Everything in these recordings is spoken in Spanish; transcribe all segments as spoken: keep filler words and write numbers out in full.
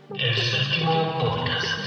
El séptimo podcast.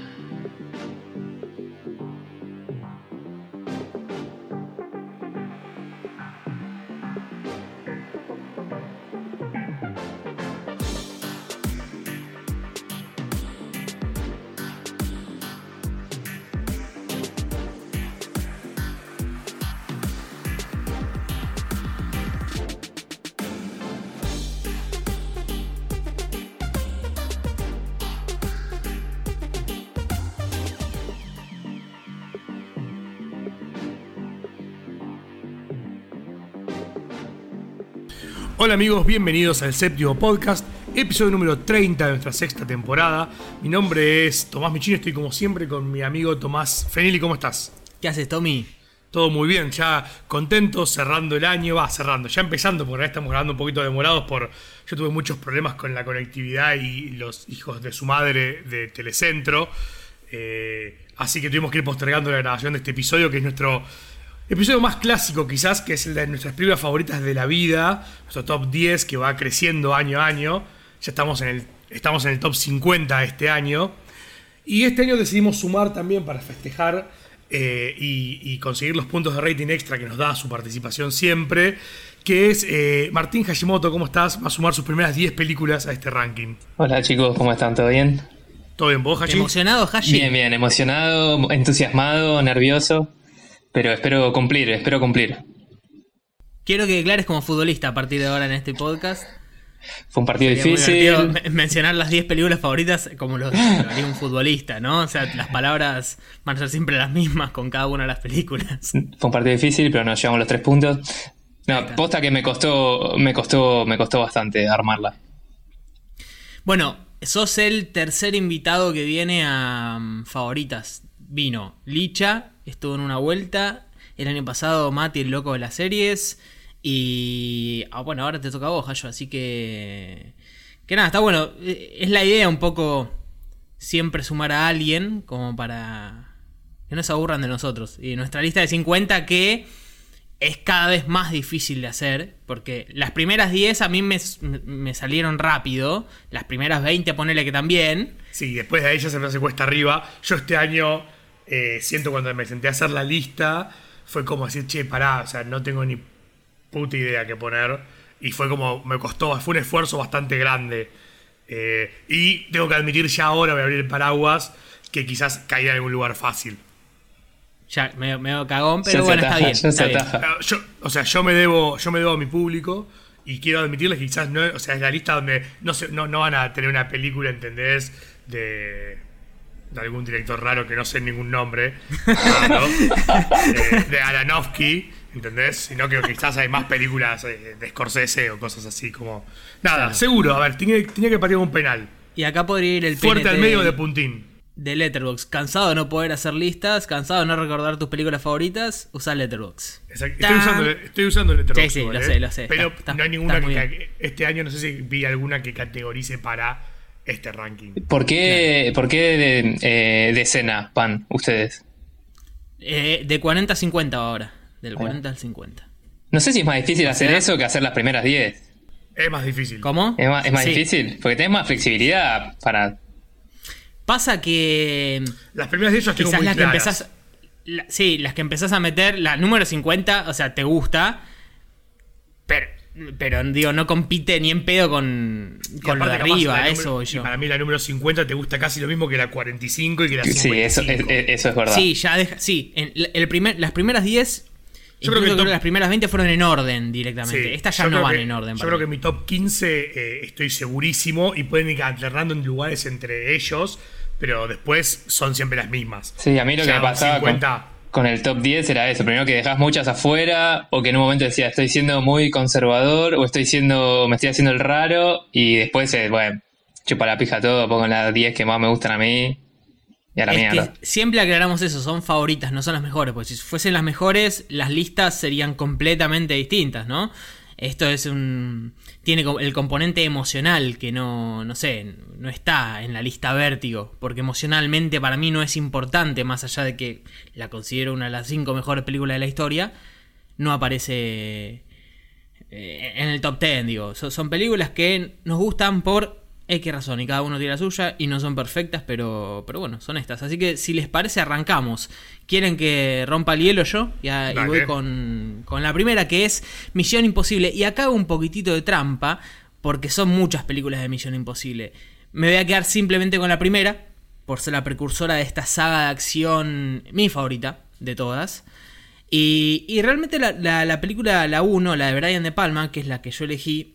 Hola amigos, bienvenidos al séptimo podcast, episodio número treinta de nuestra sexta temporada. Mi nombre es Tomás Michino, estoy como siempre con mi amigo Tomás Fenili. ¿Cómo estás? ¿Qué haces, Tommy? Todo muy bien, ya contento, cerrando el año, va cerrando, ya empezando, porque ahora estamos grabando un poquito demorados por... Yo tuve muchos problemas con la conectividad y los hijos de su madre de Telecentro, eh, así que tuvimos que ir postergando la grabación de este episodio, que es nuestro... episodio más clásico quizás, que es el de nuestras películas favoritas de la vida, nuestro top diez que va creciendo año a año. Ya estamos en el, estamos en el top cincuenta este año. Y este año decidimos sumar también para festejar eh, y, y conseguir los puntos de rating extra que nos da su participación siempre, que es eh, Martín Hashimoto. ¿Cómo estás? Va a sumar sus primeras diez películas a este ranking. Hola chicos, ¿cómo están? ¿Todo bien? ¿Todo bien vos, Hashi? ¿Emocionado, Hashi? Bien, bien, emocionado, entusiasmado, nervioso. Pero espero cumplir, espero cumplir. Quiero que declares como futbolista a partir de ahora en este podcast. Fue un partido Sería difícil. muy mencionar las diez películas favoritas como lo, lo haría un futbolista, ¿no? O sea, las palabras van a ser siempre las mismas con cada una de las películas. Fue un partido difícil, pero nos llevamos los tres puntos. No, posta que me costó, me costó, me costó bastante armarla. Bueno, sos el tercer invitado que viene a um, Favoritas. Vino Licha, estuvo en una vuelta. El año pasado Mati, el loco de las series. Y ah, bueno, ahora te toca a vos, Hayo. Así que... Que nada, está bueno. Es la idea un poco siempre sumar a alguien como para que no se aburran de nosotros. Y nuestra lista de cincuenta que es cada vez más difícil de hacer. Porque las primeras diez a mí me, me salieron rápido. Las primeras veinte ponele que también. Sí, después de ahí ya se me hace cuesta arriba. Yo este año... Eh, siento cuando me senté a hacer la lista, fue como decir, che, pará, o sea, no tengo ni puta idea qué poner. Y fue como, me costó, fue un esfuerzo bastante grande. Eh, y tengo que admitir ya ahora, voy a abrir el paraguas, que quizás caía en algún lugar fácil. Ya, medio, medio cagón, pero Ya bueno, ataja, está bien. ya Está se bien. ataja. Yo, o sea, yo me debo, yo me debo a mi público y quiero admitirles que quizás no, o sea, es la lista donde no, se, no, no van a tener una película, ¿entendés? De... de algún director raro que no sé ningún nombre, raro, eh, de Aronofsky, ¿entendés? Sino que quizás hay más películas eh, de Scorsese o cosas así como... Nada, Claro. Seguro, a ver, tenía, tenía que patear un penal. Y acá podría ir el Fuerte P N T al medio de, de puntín. de Letterboxd. Cansado de no poder hacer listas, cansado de no recordar tus películas favoritas, usa Letterboxd. Exacto. Estoy usando, estoy usando el Letterboxd, Sí, sí, ¿vale? lo sé, lo sé. Pero Está- está- no hay ninguna está muy que, bien. este año no sé si vi alguna que categorice para este ranking. ¿Por qué, ¿por qué de, eh, de escena van ustedes? Eh, de cuarenta a cincuenta ahora. Del Ahí va. cuarenta al cincuenta. No sé si es más difícil hacer sea- eso que hacer las primeras diez. Es más difícil. ¿Cómo? ¿Es más, es más Sí. difícil? Porque tenés más flexibilidad para... Pasa que... Las primeras de ellos tengo Quizás muy las que claras. empezás... la- sí, las que empezás a meter, la número cincuenta, o sea, te gusta, pero, pero digo, no compite ni en pedo con, Y con lo de aparte, capaz, arriba, la eso número- voy y yo. para mí la número cincuenta te gusta casi lo mismo que la cuarenta y cinco y que la Sí, cincuenta y eso, cinco. es, es- eso es verdad. Sí, ya deja, sí, en, el primer, las primeras diez, Yo creo incluso que el creo top- que las primeras veinte fueron en orden directamente. Sí, Estas ya yo no creo van que- en orden. Yo para creo mí. que mi top quince eh, estoy segurísimo y pueden ir alternando en lugares entre ellos, pero después son siempre las mismas. Sí, a mí lo que Ya me un pasaba con, cincuenta con el top diez era eso. Primero que dejás muchas afuera, o que en un momento decía estoy siendo muy conservador, o estoy siendo, me estoy haciendo el raro, y después, eh, bueno, chupa la pija todo, pongo las diez que más me gustan a mí, y a la Es mierda. que siempre aclaramos eso, son favoritas, no son las mejores, porque si fuesen las mejores, las listas serían completamente distintas, ¿no? Esto es un... tiene co- el componente emocional que no, no sé, no está en la lista Vértigo, porque emocionalmente para mí no es importante, más allá de que la considero una de las cinco mejores películas de la historia, no aparece eh, en el top diez, digo. So- son películas que nos gustan por X razón, y cada uno tiene la suya, y no son perfectas, pero, pero bueno, son estas. Así que si les parece, arrancamos. ¿Quieren que rompa el hielo yo? Y, a, y voy con, con la primera, que es Misión Imposible. Y acá hago un poquitito de trampa, porque son muchas películas de Misión Imposible. Me voy a quedar simplemente con la primera, por ser la precursora de esta saga de acción, mi favorita de todas. Y, y realmente la, la, la película, la uno, la de Brian De Palma, que es la que yo elegí...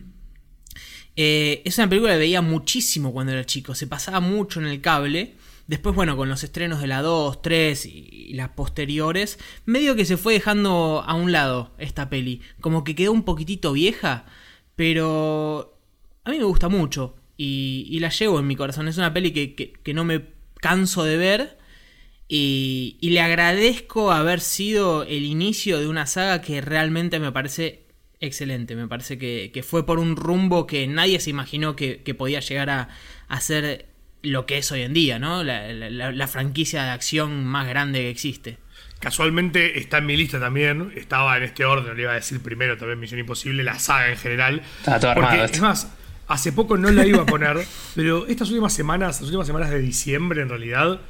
Eh, es una película que veía muchísimo cuando era chico. Se pasaba mucho en el cable. Después, bueno, con los estrenos de la dos, tres y, y las posteriores, medio que se fue dejando a un lado esta peli. Como que quedó un poquitito vieja, pero a mí me gusta mucho y, y la llevo en mi corazón. Es una peli que, que, que no me canso de ver y, y le agradezco haber sido el inicio de una saga que realmente me parece excelente. Me parece que, que fue por un rumbo que nadie se imaginó que, que podía llegar a, a ser lo que es hoy en día, ¿no? La, la, la franquicia de acción más grande que existe. Casualmente está en mi lista también. Estaba en este orden, le iba a decir primero también Misión Imposible, la saga en general. Está todo porque, armado. Es más, hace poco no la iba a poner, pero estas últimas semanas, las últimas semanas de diciembre en realidad,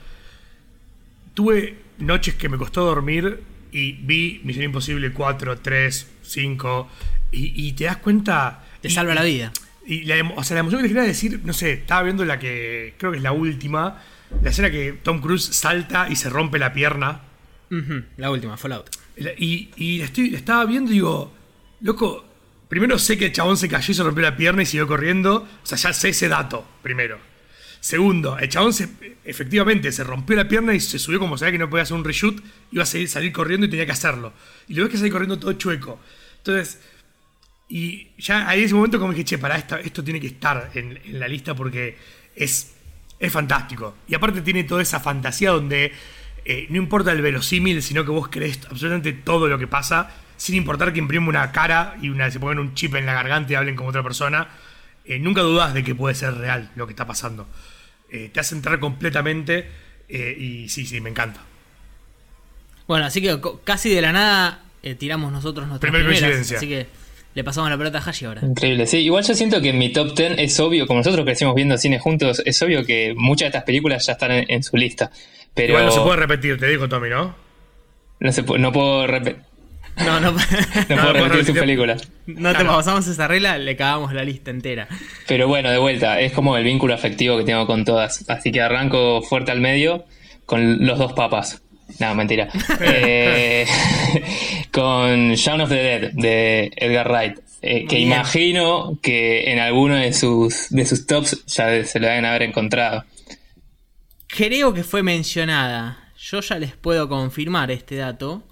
tuve noches que me costó dormir y vi Misión Imposible cuatro, tres, cinco y, y te das cuenta... Te y, salva la vida. Y la, o sea, la emoción que te genera decir, no sé, estaba viendo la que creo que es la última, la escena que Tom Cruise salta y se rompe la pierna. Uh-huh, la última, Fallout. Y, y la, estoy, la estaba viendo y digo, loco, primero sé que el chabón se cayó y se rompió la pierna y siguió corriendo. O sea, ya sé ese dato, primero. Segundo, el chabón se, efectivamente se rompió la pierna y se subió como sabía que no podía hacer un reshoot, iba a seguir, salir corriendo y tenía que hacerlo. Y lo ves que salir corriendo todo chueco. Entonces, y ya ahí en ese momento como dije, che, pará, esto, esto tiene que estar en, en la lista porque es, es fantástico. Y aparte tiene toda esa fantasía donde eh, no importa el verosímil, sino que vos creés absolutamente todo lo que pasa, sin importar que imprime una cara y una, se pongan un chip en la garganta y hablen como otra persona. Eh, nunca dudás de que puede ser real lo que está pasando. Eh, te hace entrar completamente eh, y sí, sí, me encanta. Bueno, así que casi de la nada eh, tiramos nosotros nuestras Primer primeras, coincidencia. así que le pasamos la pelota a Hashi ahora. Increíble, sí. Igual yo siento que en mi top diez es obvio, como nosotros crecimos viendo cine juntos, es obvio que muchas de estas películas ya están en, en su lista. Pero igual no se puede repetir, te digo, Tommy, ¿no? No, se, no puedo repetir. No, no, No, no puedo repetir sus películas. No te pasamos esa regla, le cagamos la lista entera. Pero bueno, de vuelta, es como el vínculo afectivo que tengo con todas. Así que arranco fuerte al medio con los dos papas. No, mentira. eh, con Shaun of the Dead de Edgar Wright. Eh, que Bien. Imagino que en alguno de sus, de sus tops ya se lo deben haber encontrado. Creo que fue mencionada. Yo ya les puedo confirmar este dato.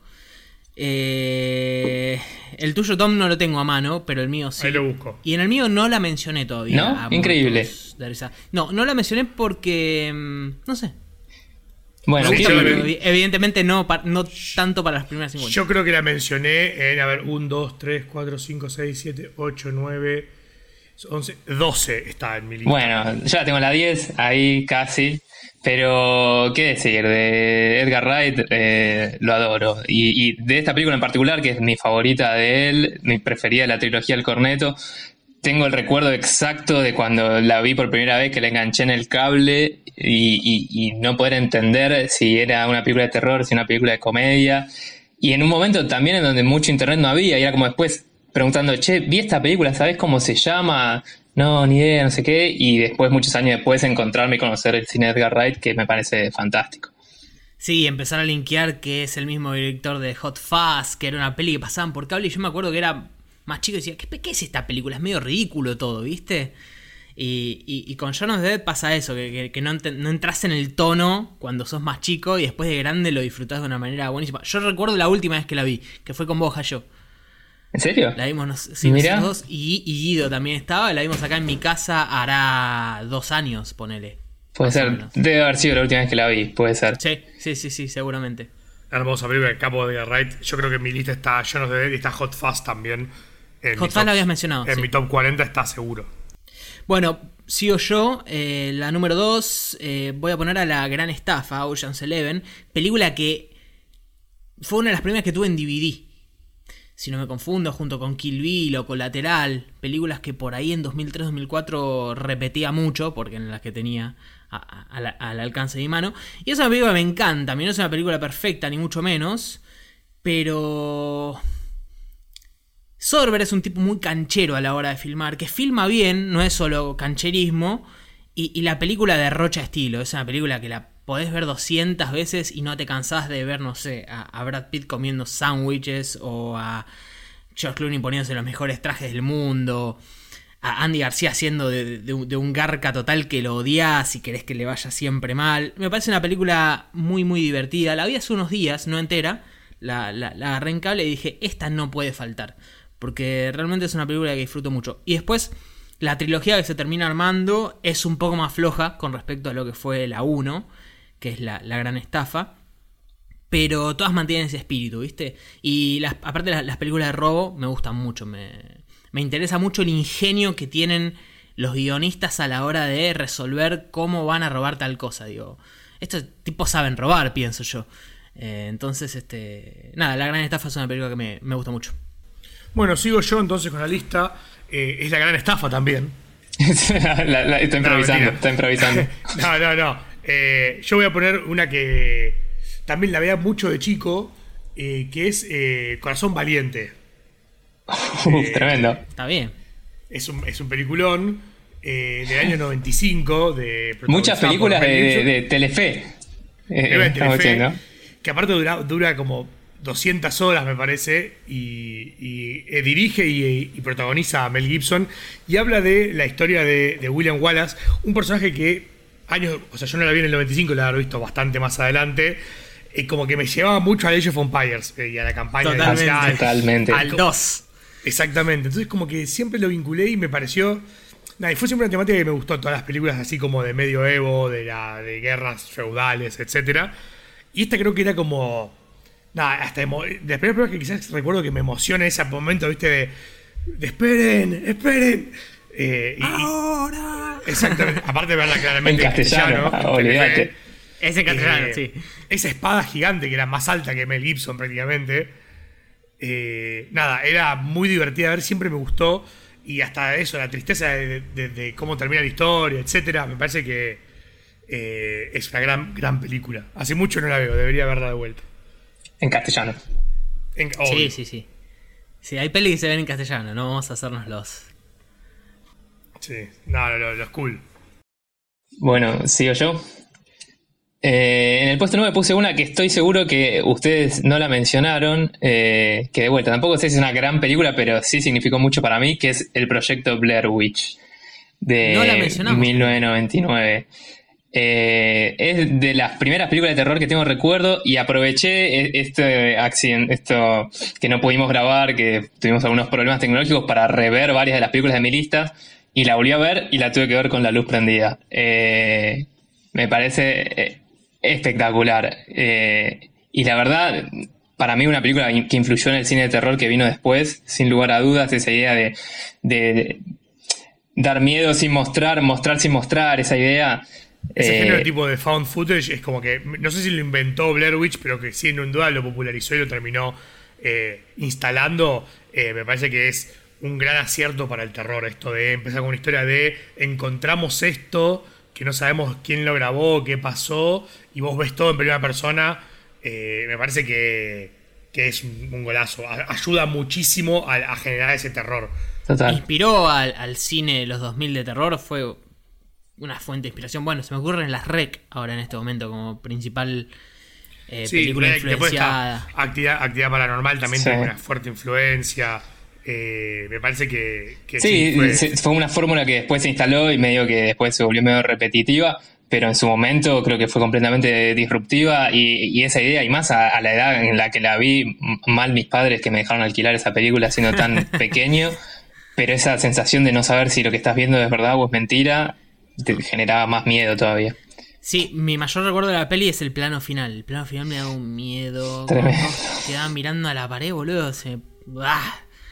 Eh, el tuyo, Tom, no lo tengo a mano, pero el mío sí. Ahí lo busco. Y en el mío no la mencioné todavía. ¿No? a Increíble. muertos de risa. No, no la mencioné porque... mm, No sé. Bueno, Me gusta, yo- pero evi- evidentemente no, pa- no tanto para las primeras cincuenta. Yo creo que la mencioné en, a ver, uno, dos, tres, cuatro, cinco, seis, siete, ocho, nueve, once, doce está en mi lista. bueno, ya tengo la diez, ahí casi. Pero, ¿qué decir? De Edgar Wright, eh, lo adoro. Y, y de esta película en particular, que es mi favorita de él, mi preferida de la trilogía El Corneto, tengo el recuerdo exacto de cuando la vi por primera vez, que la enganché en el cable y, y, y no poder entender si era una película de terror, si era una película de comedia. Y en un momento también en donde mucho internet no había, y era como después preguntando, che, vi esta película, ¿sabés cómo se llama? No, ni idea, no sé qué. Y después, muchos años después, encontrarme y conocer el cine de Edgar Wright, que me parece fantástico. Sí, empezar a linkear que es el mismo director de Hot Fuzz, que era una peli que pasaban por cable y yo me acuerdo que era más chico y decía, ¿qué, qué es esta película? Es medio ridículo todo, ¿viste? Y, y, y con Shaun of the Dead pasa eso, que, que, que no, ent- no entras en el tono cuando sos más chico y después de grande lo disfrutás de una manera buenísima. Yo recuerdo la última vez que la vi, que fue con vos, Hayo. ¿En serio? La vimos nos, sí, Mirá. nosotros dos y, y Guido también estaba. La vimos acá en mi casa hará dos años, ponele. Puede Más o ser. menos. Debe haber sido la última vez que la vi, puede ser. Sí, sí, sí, sí, seguramente. Hermosa película de capo de Edgar Wright. Yo creo que en mi lista está Shaun of the Dead y está Hot Fuzz también. En Hot mi Fuzz top- la habías mencionado, En sí. mi top cuarenta está seguro. Bueno, sigo yo. eh, la número dos, eh, voy a poner a La Gran Estafa, Ocean's Eleven. Película que fue una de las primeras que tuve en D V D. si no me confundo, junto con Kill Bill o Colateral, películas que por ahí en dos mil tres dos mil cuatro repetía mucho, porque en las que tenía a, a, a la, al alcance de mi mano. Y esa película me encanta, a mí no es una película perfecta, ni mucho menos, pero Soderbergh es un tipo muy canchero a la hora de filmar, que filma bien, no es solo cancherismo, y, y la película derrocha estilo, es una película que la podés ver doscientas veces y no te cansás de ver, no sé, a, a Brad Pitt comiendo sándwiches o a George Clooney poniéndose los mejores trajes del mundo, a Andy García haciendo de, de, de un garca total que lo odias y querés que le vaya siempre mal. Me parece una película muy muy divertida. La vi hace unos días, no entera, la, la, la agarré en cable y dije, esta no puede faltar, porque realmente es una película que disfruto mucho. Y después, la trilogía que se termina armando es un poco más floja con respecto a lo que fue la uno, que es la, la gran estafa, pero todas mantienen ese espíritu, ¿viste? Y las, aparte las, las películas de robo me gustan mucho, me, me interesa mucho el ingenio que tienen los guionistas a la hora de resolver cómo van a robar tal cosa, digo. Estos tipos saben robar, pienso yo. Eh, entonces, este nada, La gran estafa es una película que me, me gusta mucho. Bueno, sigo yo entonces con la lista. Eh, es La gran estafa también. la, la, está improvisando, no, está improvisando. no, no, no. Eh, yo voy a poner una que también la veía mucho de chico, eh, que es eh, Corazón Valiente. Uh, eh, tremendo. Está bien. Es un, es un peliculón eh, del año noventa y cinco. De, Muchas películas de, de, de Telefe. Eh, de Telefe, ¿no? Que aparte dura, dura como doscientas horas, me parece, y, y eh, dirige y, y protagoniza a Mel Gibson, y habla de la historia de, de William Wallace, un personaje que años, o sea, yo no la vi en el noventa y cinco, la había visto bastante más adelante, eh, como que me llevaba mucho a Age of Empires eh, y a la campaña totalmente, de Al, totalmente. Al dos. Exactamente, entonces como que siempre lo vinculé y me pareció, nada, y fue siempre una temática que me gustó, todas las películas así como de medioevo, de, la, de guerras feudales, etcétera. Y esta creo que era como, nada, hasta de, de las primeras películas que quizás recuerdo que me emociona ese momento, viste, de, de esperen, esperen. Eh, y, ¡Ahora! Exactamente, aparte de verla claramente en castellano, castellano olvídate. Es en castellano, eh, sí. Esa espada gigante que era más alta que Mel Gibson prácticamente. Eh, nada, era muy divertida de ver, siempre me gustó. Y hasta eso, la tristeza de, de, de cómo termina la historia, etcétera. Me parece que eh, es una gran, gran película. Hace mucho no la veo, debería verla de vuelta. En castellano. En, sí, sí, sí. Sí, hay pelis que se ven en castellano, no vamos a hacernos los. Sí, no, no, no, es cool. Bueno, sigo yo. Eh, en el puesto nueve puse una que estoy seguro que ustedes no la mencionaron, eh, que de vuelta, tampoco sé si es una gran película, pero sí significó mucho para mí, que es el proyecto Blair Witch, de no la mencionamos. mil novecientos noventa y nueve. Eh, es de las primeras películas de terror que tengo recuerdo, y aproveché este accident, esto que no pudimos grabar, que tuvimos algunos problemas tecnológicos, para rever varias de las películas de mi lista, y la volví a ver y la tuve que ver con la luz prendida. Eh, me parece eh, espectacular. Eh, y la verdad, para mí una película que influyó en el cine de terror que vino después, sin lugar a dudas, esa idea de, de, de dar miedo sin mostrar, mostrar sin mostrar, esa idea. Ese eh, género tipo de found footage es como que, no sé si lo inventó Blair Witch, pero que sí, en duda lo popularizó y lo terminó eh, instalando. Eh, me parece que es un gran acierto para el terror, esto de empezar con una historia de encontramos esto, que no sabemos quién lo grabó, qué pasó, y vos ves todo en primera persona. Eh, me parece que, que es un, un golazo. A, ayuda muchísimo a, a generar ese terror. Total. Inspiró al, al cine de los dos mil de terror, fue una fuente de inspiración. Bueno, se me ocurren las Rec ahora en este momento como principal eh, sí, película Rec, influenciada. Actividad, actividad Paranormal también sí. tiene una fuerte influencia. Eh, me parece que, que sí, sí fue... fue una fórmula que después se instaló y medio que después se volvió medio repetitiva, pero en su momento creo que fue completamente disruptiva, y, y esa idea, y más a, a la edad en la que la vi, mal mis padres que me dejaron alquilar esa película siendo tan pequeño, pero esa sensación de no saber si lo que estás viendo es verdad o es mentira te generaba más miedo todavía. Sí, mi mayor recuerdo de la peli es el plano final. El plano final me da un miedo. Tremendo. Quedaba mirando a la pared, boludo. Se... ¡Ah!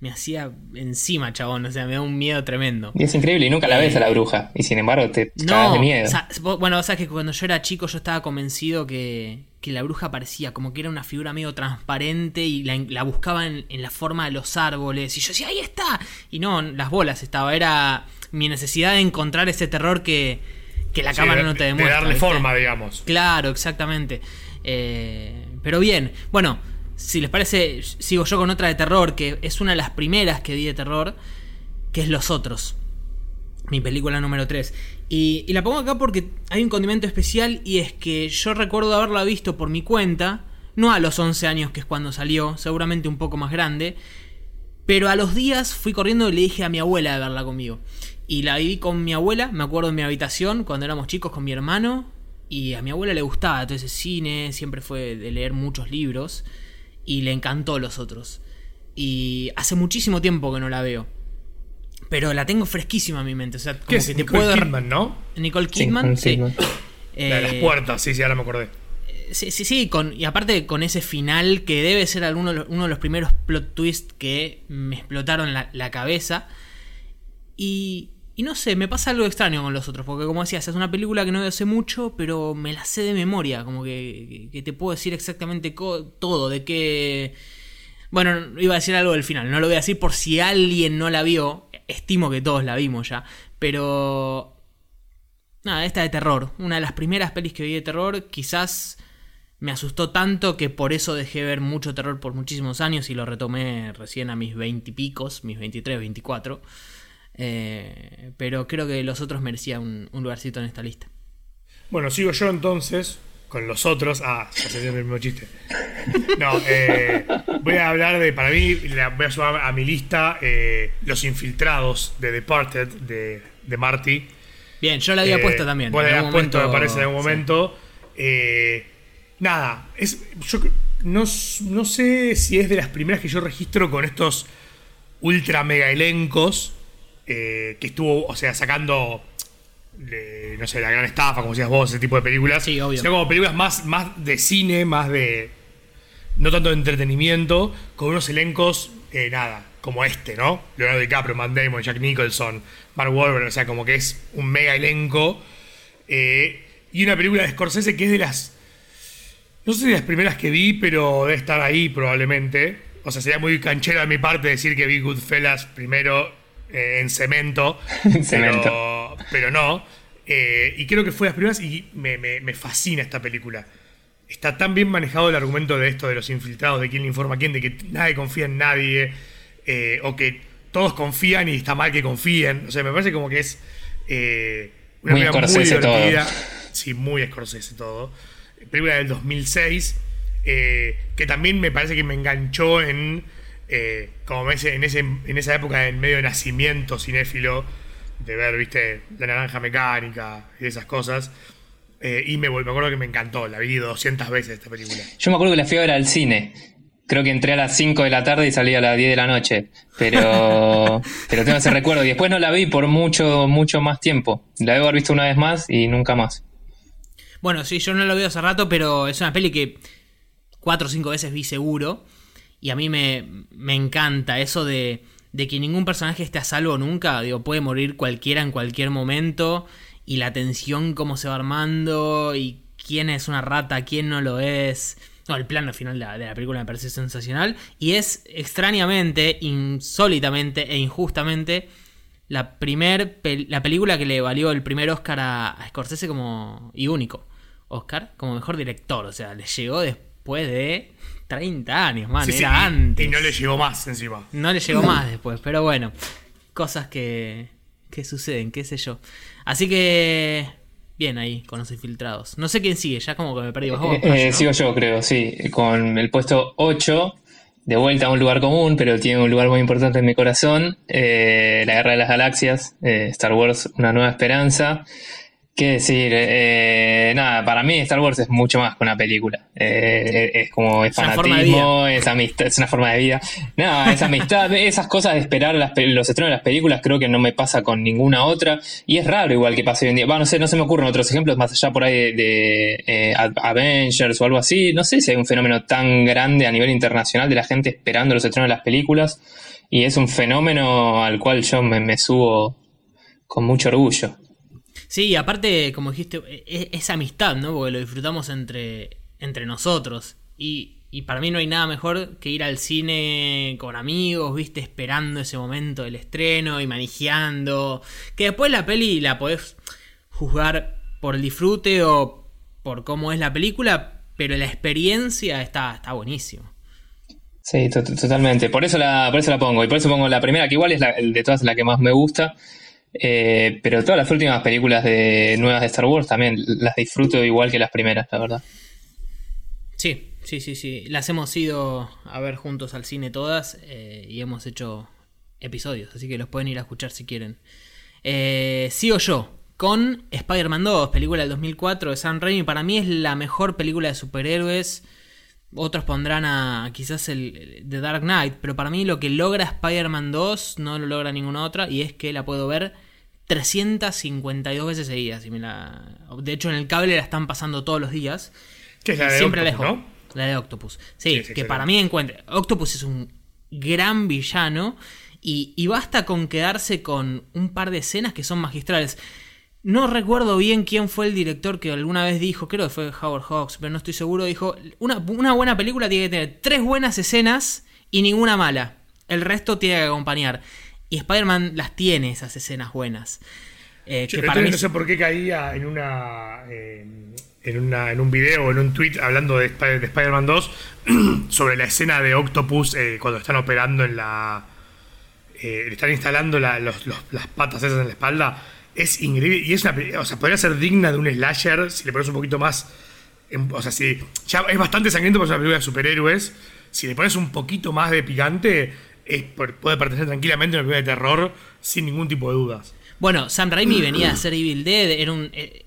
me hacía encima, chabón. O sea, me da un miedo tremendo. Y es increíble, y nunca la ves a la bruja. Y sin embargo te No, cagas de miedo. o sea, bueno, o sea, que cuando yo era chico yo estaba convencido que, que la bruja parecía como que era una figura medio transparente y la, la buscaba en, en la forma de los árboles. Y yo decía, ahí está. Y no, las bolas estaba. Era mi necesidad de encontrar ese terror que, que la Sí, cámara de- no te de demuestra. darle ¿viste? forma, digamos. Claro, exactamente. Eh, pero bien, bueno, si les parece, sigo yo con otra de terror, que es una de las primeras que vi de terror, que es Los Otros. Mi película número tres. Y, y la pongo acá porque hay un condimento especial, y es que yo recuerdo haberla visto por mi cuenta, no a los once años, que es cuando salió, seguramente un poco más grande, pero a los días fui corriendo y le dije a mi abuela de verla conmigo. Y la vi con mi abuela, me acuerdo en mi habitación, cuando éramos chicos con mi hermano, y a mi abuela le gustaba todo ese cine, siempre fue de leer muchos libros, y le encantó Los Otros. Y hace muchísimo tiempo que no la veo, pero la tengo fresquísima en mi mente. O sea, como ¿Qué es? que te Nicole puedo... Kidman, ¿no? Nicole Sí, Kidman, sí, sí. ¿no? La de las Eh, puertas, sí, sí, ahora me acordé. Sí, sí, sí, con, y aparte con ese final que debe ser alguno de los, uno de los primeros plot twists que me explotaron la, la cabeza. Y, y no sé, me pasa algo extraño con Los Otros, porque como decías, es una película que no veo hace mucho, pero me la sé de memoria, como que, que, que te puedo decir exactamente co- todo, de qué... Bueno, iba a decir algo del final, no lo voy a decir por si alguien no la vio, estimo que todos la vimos ya, pero... Nada, esta de terror, una de las primeras pelis que vi de terror, quizás me asustó tanto que por eso dejé ver mucho terror por muchísimos años y lo retomé recién a mis veintipicos, mis veintitrés, veinticuatro. Eh, pero creo que Los Otros merecía un, un lugarcito en esta lista. Bueno, sigo yo entonces con Los Otros. Ah, ya sé el mismo chiste. No, eh, voy a hablar de, para mí, la, voy a sumar a mi lista eh, Los Infiltrados de Departed, de, de Marty. Bien, yo la había Eh, puesto también. Vos la en habías algún puesto, momento- me parece, en algún sí. momento. Eh, nada, es, yo no, no sé si es de las primeras que yo registro con estos ultra mega elencos eh, que estuvo, o sea, sacando, eh, no sé, La Gran Estafa, como decías vos, ese tipo de películas. Sí, obvio. Sino como películas más, más de cine, más de, no tanto de entretenimiento, con unos elencos, eh, nada, como este, ¿no? Leonardo DiCaprio, Matt Damon, Jack Nicholson, Mark Wahlberg, o sea, como que es un mega elenco. Eh, y una película de Scorsese que es de las, no sé si de las primeras que vi, pero debe estar ahí probablemente. O sea, sería muy canchero de mi parte decir que vi Goodfellas primero eh, en cemento. En cemento. Pero, pero no. Eh, y creo que fue de las primeras y me, me, me fascina esta película. Está tan bien manejado el argumento de esto de los infiltrados, de quién le informa a quién, de que nadie confía en nadie, eh, o que todos confían y está mal que confíen. O sea, me parece como que es eh, una Muy película muy Scorsese divertida. todo. Sí, muy Scorsese todo. Película del dos mil seis, eh, que también me parece que me enganchó en, eh, como ese, en, ese, en esa época en medio de nacimiento cinéfilo, de ver, viste, La Naranja Mecánica y esas cosas. Eh, y me, me acuerdo que me encantó, la vi doscientas veces esta película. Yo me acuerdo que la fui a ver al cine. Creo que entré a las cinco de la tarde y salí a las diez de la noche. Pero pero tengo ese recuerdo. Y después no la vi por mucho, mucho más tiempo. La debo haber visto una vez más y nunca más. Bueno, sí, yo no lo veo hace rato, pero es una peli que cuatro o cinco veces vi seguro. Y a mí me, me encanta eso de, de que ningún personaje esté a salvo nunca. Digo, puede morir cualquiera en cualquier momento. Y la tensión, cómo se va armando. Y quién es una rata, quién no lo es. No, el plano final de la, de la película me parece sensacional. Y es extrañamente, insólitamente e injustamente la, primer pel- la película que le valió el primer Oscar a, a Scorsese como, y único Oscar como mejor director. O sea, le llegó después de treinta años, man. Sí, sí, Era y- antes. Y no le llegó más encima. No le llegó más después, pero bueno, cosas que, que suceden, qué sé yo. Así que, bien ahí, con los infiltrados. No sé quién sigue, ya como que me perdí. Vos, Eh, Cayo, eh, ¿no? Sigo yo, creo, sí. Con el puesto ocho, de vuelta a un lugar común, pero tiene un lugar muy importante en mi corazón. Eh, La Guerra de las Galaxias, eh, Star Wars, Una Nueva Esperanza. ¿Qué decir? Eh, nada, para mí Star Wars es mucho más que una película. Eh, es como es Es una forma de fanatismo, es amistad, es una forma de vida. No, es amistad, esas cosas de esperar las, pe- los estrenos de las películas creo que no me pasa con ninguna otra. Y es raro igual que pase hoy en día. Va, no sé, no se me ocurren otros ejemplos más allá por ahí de, de eh, Avengers o algo así. No sé si hay un fenómeno tan grande a nivel internacional de la gente esperando los estrenos de las películas. y es un fenómeno al cual yo me, me subo con mucho orgullo. Sí, y aparte, como dijiste, es, es amistad, ¿no? Porque lo disfrutamos entre, entre nosotros. Y, y para mí no hay nada mejor que ir al cine con amigos, ¿viste? Esperando ese momento del estreno y manejando. Que después la peli la podés juzgar por el disfrute o por cómo es la película, pero la experiencia está, está buenísima. Sí, to- totalmente. Por eso la, por eso la pongo. Y por eso pongo la primera, que igual es la, de todas la que más me gusta. Eh, pero todas las últimas películas de nuevas de Star Wars también las disfruto igual que las primeras, la verdad. Sí, sí, sí, sí. Las hemos ido a ver juntos al cine todas eh, y hemos hecho episodios, así que los pueden ir a escuchar si quieren. Eh, sigo yo con Spider-Man dos, película del dos mil cuatro de Sam Raimi. Para mí es la mejor película de superhéroes. Otros pondrán a quizás el, el The Dark Knight, pero para mí lo que logra Spider-Man dos no lo logra ninguna otra, y es que la puedo ver trescientas cincuenta y dos veces seguidas. Y me la, de hecho en el cable la están pasando todos los días. Que es la de Siempre Octopus, la dejo. ¿no? La de Octopus. Sí, Sí, sí, que sí, para sí. mí encuentra. Octopus es un gran villano y, y basta con quedarse con un par de escenas que son magistrales. No recuerdo bien quién fue el director que alguna vez dijo, creo que fue Howard Hawks, pero no estoy seguro, dijo, una, una buena película tiene que tener tres buenas escenas y ninguna mala. El resto tiene que acompañar. Y Spider-Man las tiene, esas escenas buenas. Eh, Yo que el para otro día mí no sé por qué caía en una, eh, en una en un video o en un tweet hablando de, Sp- de Spider-Man dos sobre la escena de Octopus eh, cuando están operando en la... Eh, le están instalando la- los- los- las patas esas en la espalda. Es increíble y es una pe- o sea, podría ser digna de un slasher si le pones un poquito más en- o sea, si ya es bastante sangriento para una película de superhéroes, si le pones un poquito más de picante es, por- puede pertenecer tranquilamente a una película de terror sin ningún tipo de dudas. Bueno, Sam Raimi venía a hacer Evil Dead, era un, eh,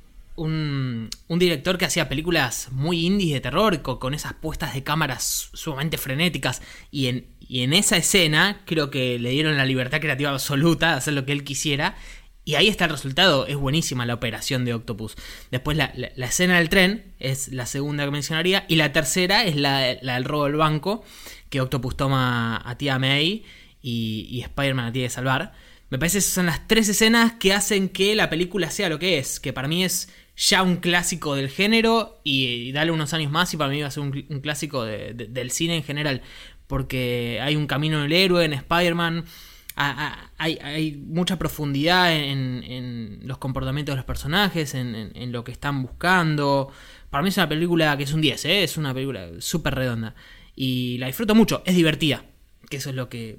un, un director que hacía películas muy indies de terror, con, con esas puestas de cámaras sumamente frenéticas, y en, y en esa escena creo que le dieron la libertad creativa absoluta de hacer lo que él quisiera, y ahí está el resultado. Es buenísima la operación de Octopus. Después la, la, la escena del tren es la segunda que mencionaría, y la tercera es la, la del robo del banco, que Octopus toma a tía May y, y Spider-Man la tiene que salvar. Me parece que esas son las tres escenas que hacen que la película sea lo que es, que para mí es ya un clásico del género, y, y dale unos años más y para mí va a ser un, un clásico de, de, del cine en general, porque hay un camino del héroe en Spider-Man, a, a, hay, hay mucha profundidad en, en los comportamientos de los personajes, en, en, en lo que están buscando. Para mí es una película que es un diez, ¿eh? Es una película súper redonda y la disfruto mucho, es divertida, que eso es lo que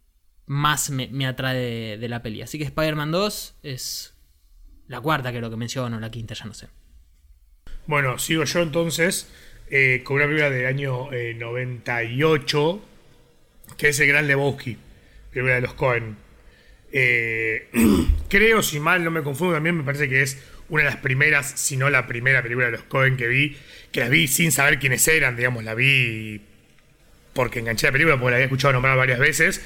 más me, me atrae de, de la peli. Así que Spider-Man dos es la cuarta, creo que menciono, la quinta, ya no sé. Bueno, sigo yo entonces eh, con una película del año eh, noventa y ocho, que es El Gran Lebowski, película de los Coen. Eh, creo, si mal no me confundo también, me parece que es una de las primeras, si no la primera película de los Coen que vi, que la vi sin saber quiénes eran, digamos, la vi porque enganché la película, porque la había escuchado nombrar varias veces.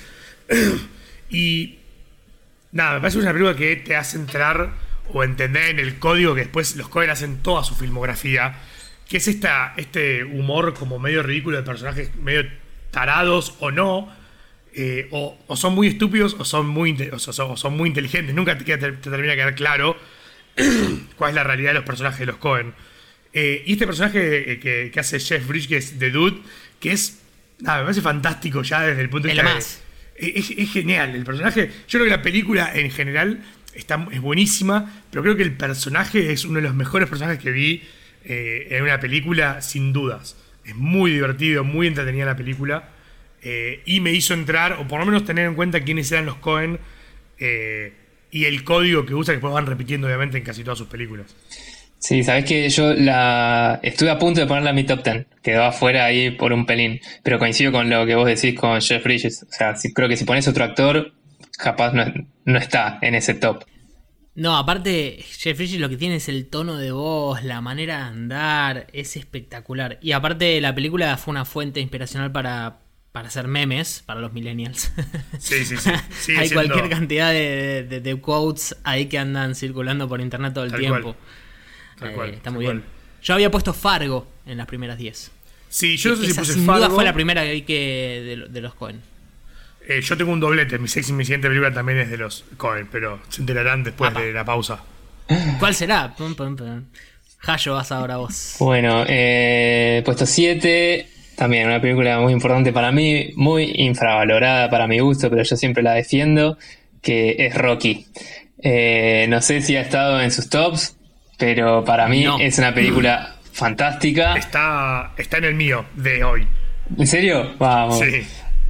Y nada, me parece una película que te hace entrar o entender en el código que después los Coen hacen toda su filmografía, que es esta, este humor como medio ridículo de personajes medio tarados o no, eh, o, o son muy estúpidos o son muy, inte- o son, o son muy inteligentes. Nunca te, queda- te, te termina de quedar claro cuál es la realidad de los personajes de los Coen. Eh, y este personaje eh, que, que hace Jeff Bridges, que es The Dude, que es, nada, me parece fantástico ya desde el punto de Es vista lo de- más. Es, es genial el personaje. Yo creo que la película en general está, es buenísima, pero creo que el personaje es uno de los mejores personajes que vi eh, en una película, sin dudas. Es muy divertido, muy entretenida la película, eh, y me hizo entrar, o por lo menos tener en cuenta quiénes eran los Coen, eh, y el código que usa, que después van repitiendo obviamente en casi todas sus películas. Sí, sabés que yo la estuve a punto de ponerla en mi top diez, quedó afuera ahí por un pelín, pero coincido con lo que vos decís con Jeff Bridges. O sea, si, creo que si pones otro actor, capaz no, no está en ese top. No, aparte, Jeff Bridges lo que tiene es el tono de voz, la manera de andar, es espectacular. Y aparte, la película fue una fuente inspiracional para, para hacer memes para los millennials. Sí, sí, sí. Sigue Hay siendo- cualquier cantidad de, de, de quotes ahí que andan circulando por internet todo el Tal tiempo. cual. Tal Eh, cual, está tal muy cual. bien. Yo había puesto Fargo en las primeras diez. Sí, yo no sé si Esa puse sin Fargo. duda fue la primera que vi que de, de los Coen. Eh, yo tengo un doblete. Mi, sexy, mi siguiente película también es de los Coen, pero se enterarán después Apa. de la pausa. ¿Cuál será? Pum, pum, pum. Hayo, vas ahora vos. Bueno, eh, puesto siete, también una película muy importante para mí, muy infravalorada para mi gusto, pero yo siempre la defiendo, que es Rocky. Eh, no sé si ha estado en sus tops, pero para mí No. es una película fantástica. Está, está en el mío de hoy. ¿En serio? Vamos. Sí.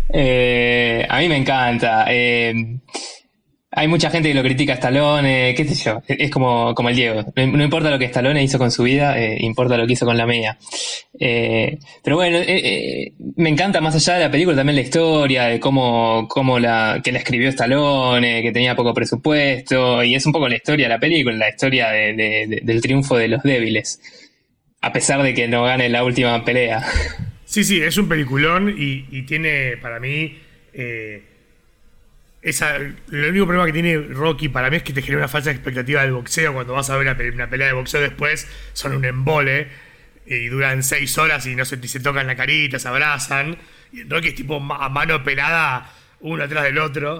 Eh, a mí me encanta. Eh, hay mucha gente que lo critica a Stallone, qué sé yo. Es como, como el Diego. No, no importa lo que Stallone hizo con su vida, eh, importa lo que hizo con la mía. Eh, pero bueno, eh, eh, me encanta más allá de la película también la historia, de cómo, cómo la, que la escribió Stallone, que tenía poco presupuesto, y es un poco la historia de la película, la historia de, de, de, del triunfo de los débiles. A pesar de que no gane la última pelea. Sí, sí, es un peliculón y, y tiene para mí... Eh, esa, el único problema que tiene Rocky para mí es que te genera una falsa expectativa del boxeo. Cuando vas a ver una, una pelea de boxeo después, son un embole y duran seis horas y no se, se tocan la carita, se abrazan. Y en Rocky es tipo a mano pelada, uno atrás del otro.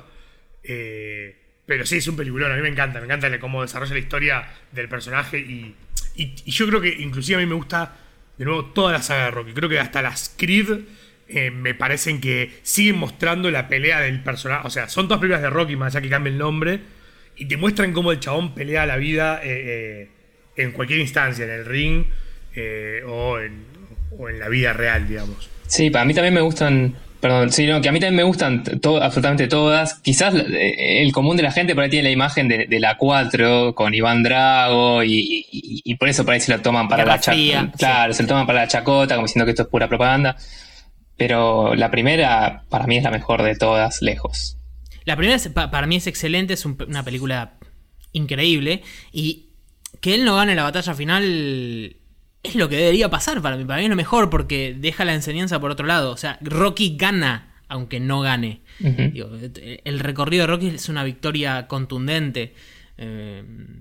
Eh, pero sí, es un peliculón, a mí me encanta, me encanta cómo desarrolla la historia del personaje y, y, y yo creo que inclusive a mí me gusta de nuevo toda la saga de Rocky. Creo que hasta las Creed eh, me parecen que siguen mostrando la pelea del personaje. O sea, son todas películas de Rocky, más allá que cambie el nombre, y te muestran cómo el chabón pelea la vida eh, eh, en cualquier instancia, en el ring eh, o, en, o en la vida real, digamos. Sí, para mí también me gustan... Perdón, sí, no, que a mí también me gustan to- absolutamente todas. Quizás eh, el común de la gente por ahí tiene la imagen de, de la cuatro con Iván Drago y, y, y por eso por ahí se lo toman para Guerra la chacota. Fría, Claro, sí. se lo toman para la chacota, como diciendo que esto es pura propaganda. Pero la primera, para mí, es la mejor de todas, lejos. La primera es- pa- para mí es excelente, es un- una película increíble. Y que él no gane la batalla final es lo que debería pasar para mí. Para mí es lo mejor porque deja la enseñanza por otro lado. O sea, Rocky gana aunque no gane. Ujú. Digo, el recorrido de Rocky es una victoria contundente. Eh,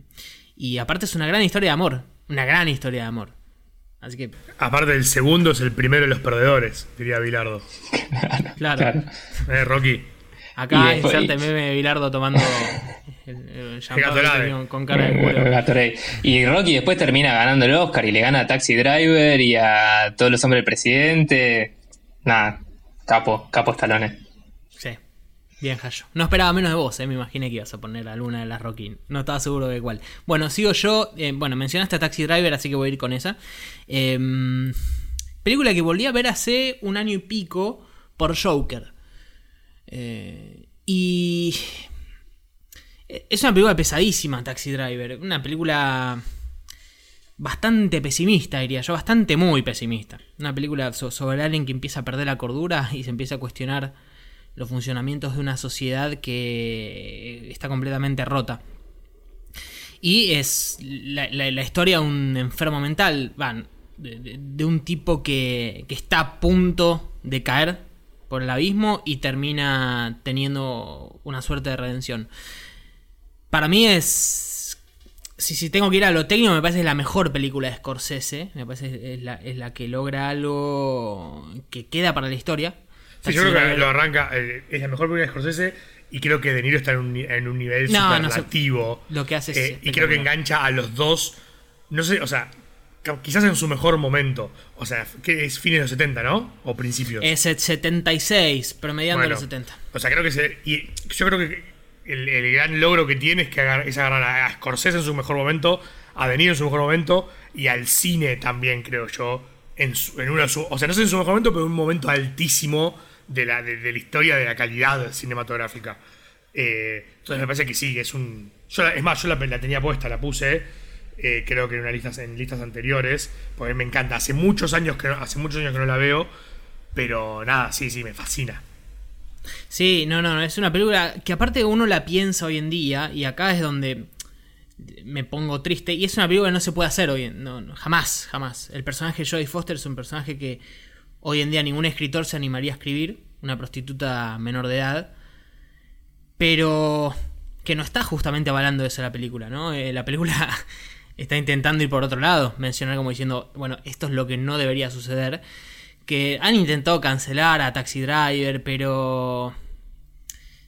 y aparte es una gran historia de amor. Una gran historia de amor. Así que, Aparte, el segundo es el primero de los perdedores, diría Bilardo. claro. Claro. Eh, Rocky. Acá Y después- inserte meme de Bilardo tomando el, el champán Gatorade. con- con cara de culo. Gatorade. Y Rocky después termina ganando el Oscar y le gana a Taxi Driver y a Todos los hombres del presidente. Nada, capo, capo Stallone. Sí, bien, Hayo. No esperaba menos de vos, eh. Me imaginé que ibas a poner alguna de las Rocky. No estaba seguro de cuál. Bueno, sigo yo. Eh, bueno, mencionaste a Taxi Driver, así que voy a ir con esa. Eh, película que volví a ver hace un año y pico por Joker. Eh, y... Es una película pesadísima, Taxi Driver. Una película bastante pesimista, diría yo. Bastante muy pesimista. Una película so- sobre alguien que empieza a perder la cordura y se empieza a cuestionar los funcionamientos de una sociedad que está completamente rota. Y es la, la- la historia de un enfermo mental, van, de, de- de un tipo que, que está a punto de caer por el abismo y termina teniendo una suerte de redención. Para mí es... Si, si tengo que ir a lo técnico, me parece que es la mejor película de Scorsese. Me parece que es la, es la que logra algo que queda para la historia. Sí, yo creo que lo arranca. Eh, es la mejor película de Scorsese y creo que De Niro está en un, ni- en un nivel No, no sé. superlativo. Lo que hace es Eh, y creo que espectacular. engancha a los dos. No sé, o sea, ca- quizás en su mejor momento. O sea, que es fines de los setenta, ¿no? O principios. Es el setenta y seis, promediando Bueno, los setenta. O sea, creo que se. Y yo creo que el, el gran logro que tiene es que agar- es agarrar a Scorsese en su mejor momento, a De Niro en su mejor momento y al cine también, creo yo. En, su- en uno de su- o sea, no sé en su mejor momento, pero en un momento altísimo de la, de, de la historia de la calidad cinematográfica. Eh, entonces me parece que sí, es un. Yo la- es más, yo la, la tenía puesta, la puse. eh, creo que en una lista, en listas anteriores. Porque me encanta. Hace muchos años que no, hace muchos años que no la veo. Pero nada, sí, sí, me fascina. Sí, no, no, no, es una película que aparte uno la piensa hoy en día y acá es donde me pongo triste y es una película que no se puede hacer hoy en, no, no, jamás, jamás. El personaje de Jodie Foster es un personaje que hoy en día ningún escritor se animaría a escribir, una prostituta menor de edad, pero que no está justamente avalando eso la película, ¿no? Eh, la película está intentando ir por otro lado, mencionar como diciendo, bueno, esto es lo que no debería suceder. Que han intentado cancelar a Taxi Driver, pero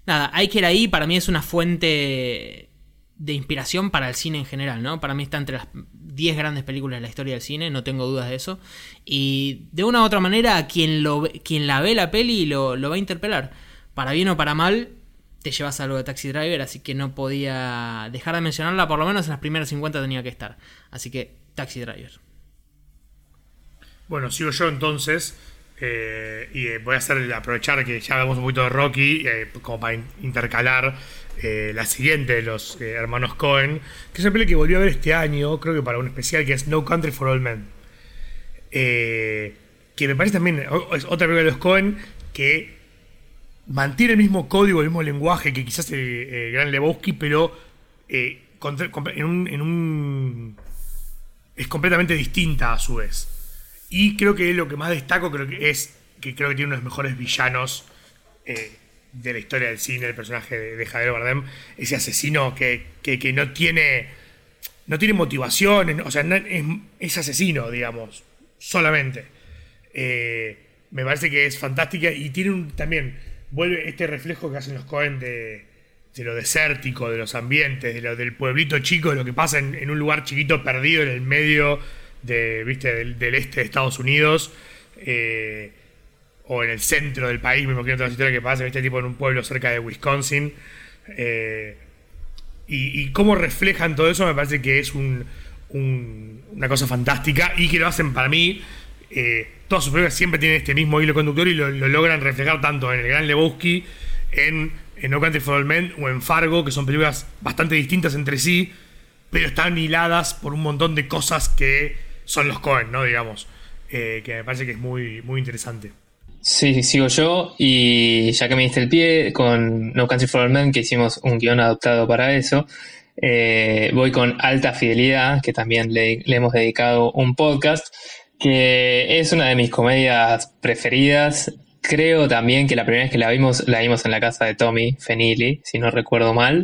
nada, hay que ir ahí. Para mí es una fuente de inspiración para el cine en general, ¿no? Para mí está entre las diez grandes películas de la historia del cine, no tengo dudas de eso. Y de una u otra manera, quien, lo, quien la ve la peli lo, lo va a interpelar. Para bien o para mal, te llevas algo de Taxi Driver, así que no podía dejar de mencionarla, por lo menos en las primeras cincuenta tenía que estar. Así que Taxi Driver. Bueno, sigo yo entonces. Eh, y eh, voy a hacer aprovechar que ya hablamos un poquito de Rocky, eh, como para in- intercalar eh, la siguiente de los eh, hermanos Coen, que es una película que volví a ver este año, creo que para un especial, que es No Country for Old Men. Eh, que me parece también o- es otra película de los Coen que mantiene el mismo código, el mismo lenguaje que quizás el eh, Gran Lebowski, pero eh, contra- comp- en un, en un es completamente distinta a su vez. Y creo que lo que más destaco creo que es que creo que tiene uno de los mejores villanos eh, de la historia del cine, el personaje de, de Javier Bardem, ese asesino que, que, que no tiene no tiene motivación, o sea, no, es, es asesino, digamos, solamente. Eh, me parece que es fantástica y tiene un, también vuelve este reflejo que hacen los Coen de, de lo desértico, de los ambientes, de lo, del pueblito chico, de lo que pasa en, en un lugar chiquito perdido en el medio de, ¿viste? Del, del este de Estados Unidos, eh, o en el centro del país. Me imagino toda la historia que pasa, ¿viste? Tipo en un pueblo cerca de Wisconsin, eh, y, y cómo reflejan todo eso me parece que es un, un, una cosa fantástica, y que lo hacen para mí, eh, todas sus películas siempre tienen este mismo hilo conductor y lo, lo logran reflejar tanto en El Gran Lebowski, en, en No Country for Old Men o en Fargo, que son películas bastante distintas entre sí, pero están hiladas por un montón de cosas que son los Coen, ¿no? Digamos, eh, que me parece que es muy, muy interesante. Sí, sigo yo, y ya que me diste el pie con No Country for Old Men, que hicimos un guión adaptado para eso, eh, voy con Alta Fidelidad, que también le, le hemos dedicado un podcast, que es una de mis comedias preferidas. Creo también que la primera vez que la vimos, la vimos en la casa de Tommy Fenili, si no recuerdo mal.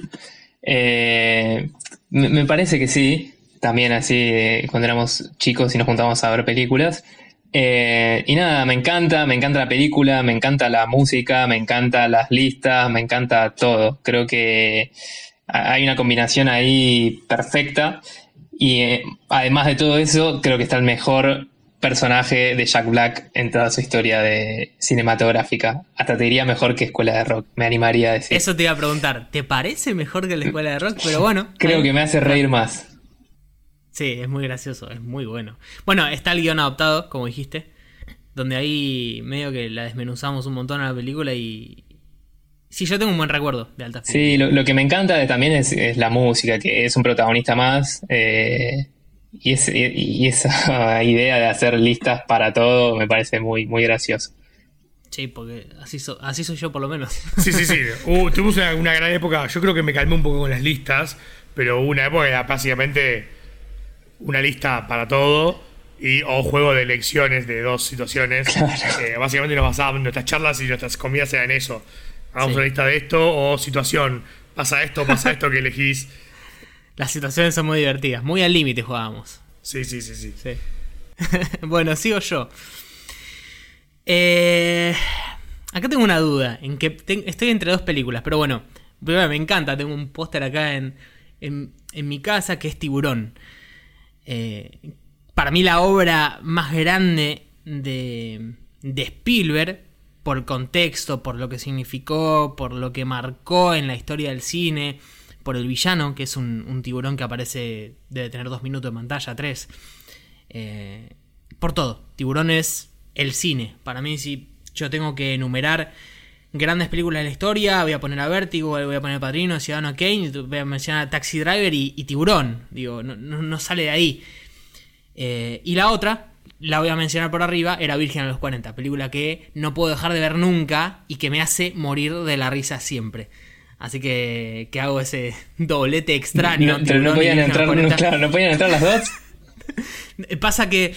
Eh, me, me parece que sí, también así eh, cuando éramos chicos y nos juntábamos a ver películas. Eh, y nada, me encanta, me encanta la película, me encanta la música, me encanta las listas, me encanta todo. Creo que hay una combinación ahí perfecta, y eh, además de todo eso, creo que está el mejor personaje de Jack Black en toda su historia de cinematográfica. Hasta te diría mejor que Escuela de Rock, me animaría a decir. Eso te iba a preguntar, ¿te parece mejor que la Escuela de Rock? Pero bueno, creo ahí, que me hace reír más. Sí, es muy gracioso, es muy bueno. Bueno, está el guión adaptado, como dijiste, donde ahí medio que la desmenuzamos un montón a la película y... Sí, yo tengo un buen recuerdo de Alta Fidelidad. Sí, lo, lo que me encanta de, también es, es la música, que es un protagonista más, eh, y, es, y, y esa idea de hacer listas para todo me parece muy, muy gracioso. Sí, porque así, so, así soy yo por lo menos. Sí, sí, sí. Uh, tuvimos una, una gran época. Yo creo que me calmé un poco con las listas, pero hubo una época que era básicamente una lista para todo, y o juego de elecciones de dos situaciones. Claro. Eh, básicamente nos basábamos, nuestras charlas y nuestras comidas eran eso. Hagamos Sí. una lista de esto, o situación, pasa esto, pasa esto, que elegís. Las situaciones son muy divertidas, muy al límite jugábamos. Sí, sí, sí, sí. Sí. Bueno, sigo yo. Eh, acá tengo una duda, en que te- estoy entre dos películas, pero bueno, primero me encanta, tengo un póster acá en, en, en mi casa que es Tiburón. Eh, para mí la obra más grande de, de Spielberg, por el contexto, por lo que significó, por lo que marcó en la historia del cine, por el villano, que es un, un tiburón que aparece, debe tener dos minutos de pantalla, tres. Eh, por todo, Tiburón es el cine. Para mí, si yo tengo que enumerar grandes películas de la historia, voy a poner a Vértigo, voy a poner Padrino, Ciudadano Kane, voy a mencionar a Taxi Driver y, y Tiburón. Digo, no, no, no sale de ahí. Eh, y la otra, la voy a mencionar por arriba, era Virgen a los cuarenta, película que no puedo dejar de ver nunca y que me hace morir de la risa siempre. Así que, que hago ese doblete extraño. No, pero no Tiburón y podían Virgen a los entrar, no, cuarenta. claro, no podían entrar las dos. Pasa que...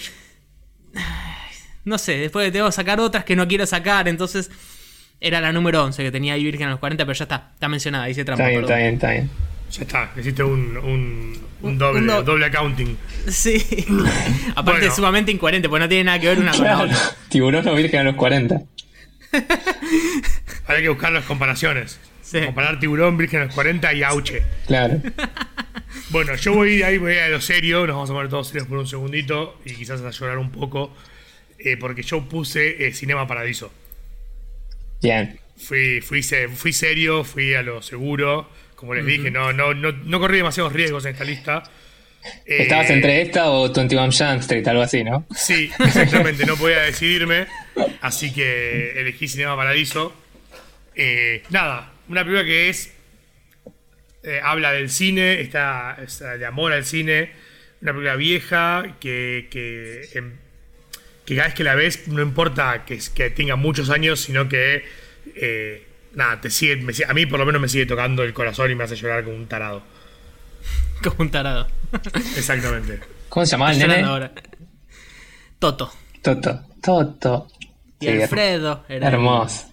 No sé, después tengo que sacar otras que no quiero sacar, entonces... Era la número once que tenía ahí Virgen a los cuarenta, pero ya está, está mencionada, hice trampa. Está bien, perdón. está bien, está bien. Ya está, hiciste un, un, un Un- doble, un do- doble accounting. Sí. Aparte Bueno. es sumamente incoherente, porque no tiene nada que ver una con la Claro, otra. Tiburón o Virgen a los cuarenta. Hay que buscar las comparaciones. Sí. Comparar Tiburón, Virgen a los cuarenta y Auche. Claro. Bueno, yo voy ahí, voy a lo serio, nos vamos a poner todos serios por un segundito y quizás a llorar un poco, eh, porque yo puse eh, Cinema Paradiso. Bien. Fui, fui, se- fui serio, fui a lo seguro, como les dije, no, no, no, no corrí demasiados riesgos en esta lista. Eh, ¿Estabas entre esta o veintiuno Jump Street, algo así, no? Sí, exactamente, no podía decidirme, así que elegí Cinema Paradiso. Eh, nada, una película que es eh, habla del cine, está, está de amor al cine, una película vieja que, que, em, que cada vez que la ves no importa que, que tenga muchos años, sino que eh, nada, te sigue, me sigue- a mí por lo menos me sigue tocando el corazón y me hace llorar como un tarado. Como un tarado. Exactamente. ¿Cómo se llamaba el Estoy nene? llorando ahora. Toto. Toto. Toto. Y Sí, Alfredo era el- Hermoso.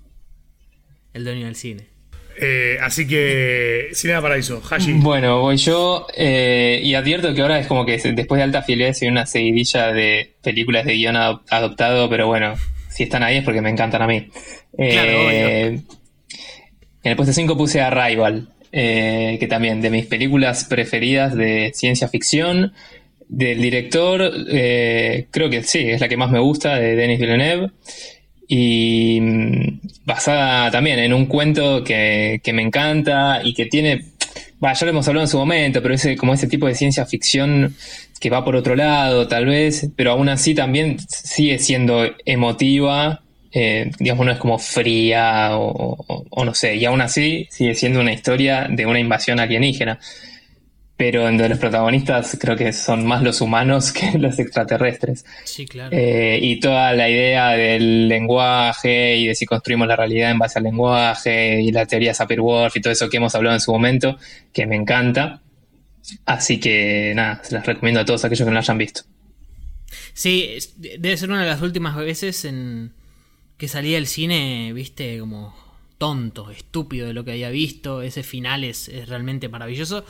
el dueño del cine. Eh, así que Cinema Paradiso, Hashi. Bueno, voy yo eh, y advierto que ahora es como que se- después de Alta Fidelidad soy una seguidilla de películas de guión adop- adoptado, pero bueno, si están ahí es porque me encantan a mí. Eh, Claro, obvio. en el puesto cinco puse Arrival, eh, que también de mis películas preferidas de ciencia ficción. Del director, eh, creo que sí, es la que más me gusta, de Denis Villeneuve. Y mm, basada también en un cuento que, que me encanta y que tiene, bah, ya lo hemos hablado en su momento, pero ese, como ese tipo de ciencia ficción que va por otro lado tal vez, pero aún así también sigue siendo emotiva, eh, digamos, no es como fría o, o- o no sé, y aún así sigue siendo una historia de una invasión alienígena. Pero donde los protagonistas creo que son más los humanos que los extraterrestres. Sí, claro. Eh, y toda la idea del lenguaje y de si construimos la realidad en base al lenguaje y la teoría Sapir-Whorf y todo eso que hemos hablado en su momento, que me encanta. Así que nada, se las recomiendo a todos aquellos que no lo hayan visto. Sí, es- de- debe ser una de las últimas veces en que salí del cine, viste, como tonto, estúpido de lo que había visto. Ese final es, es realmente maravilloso.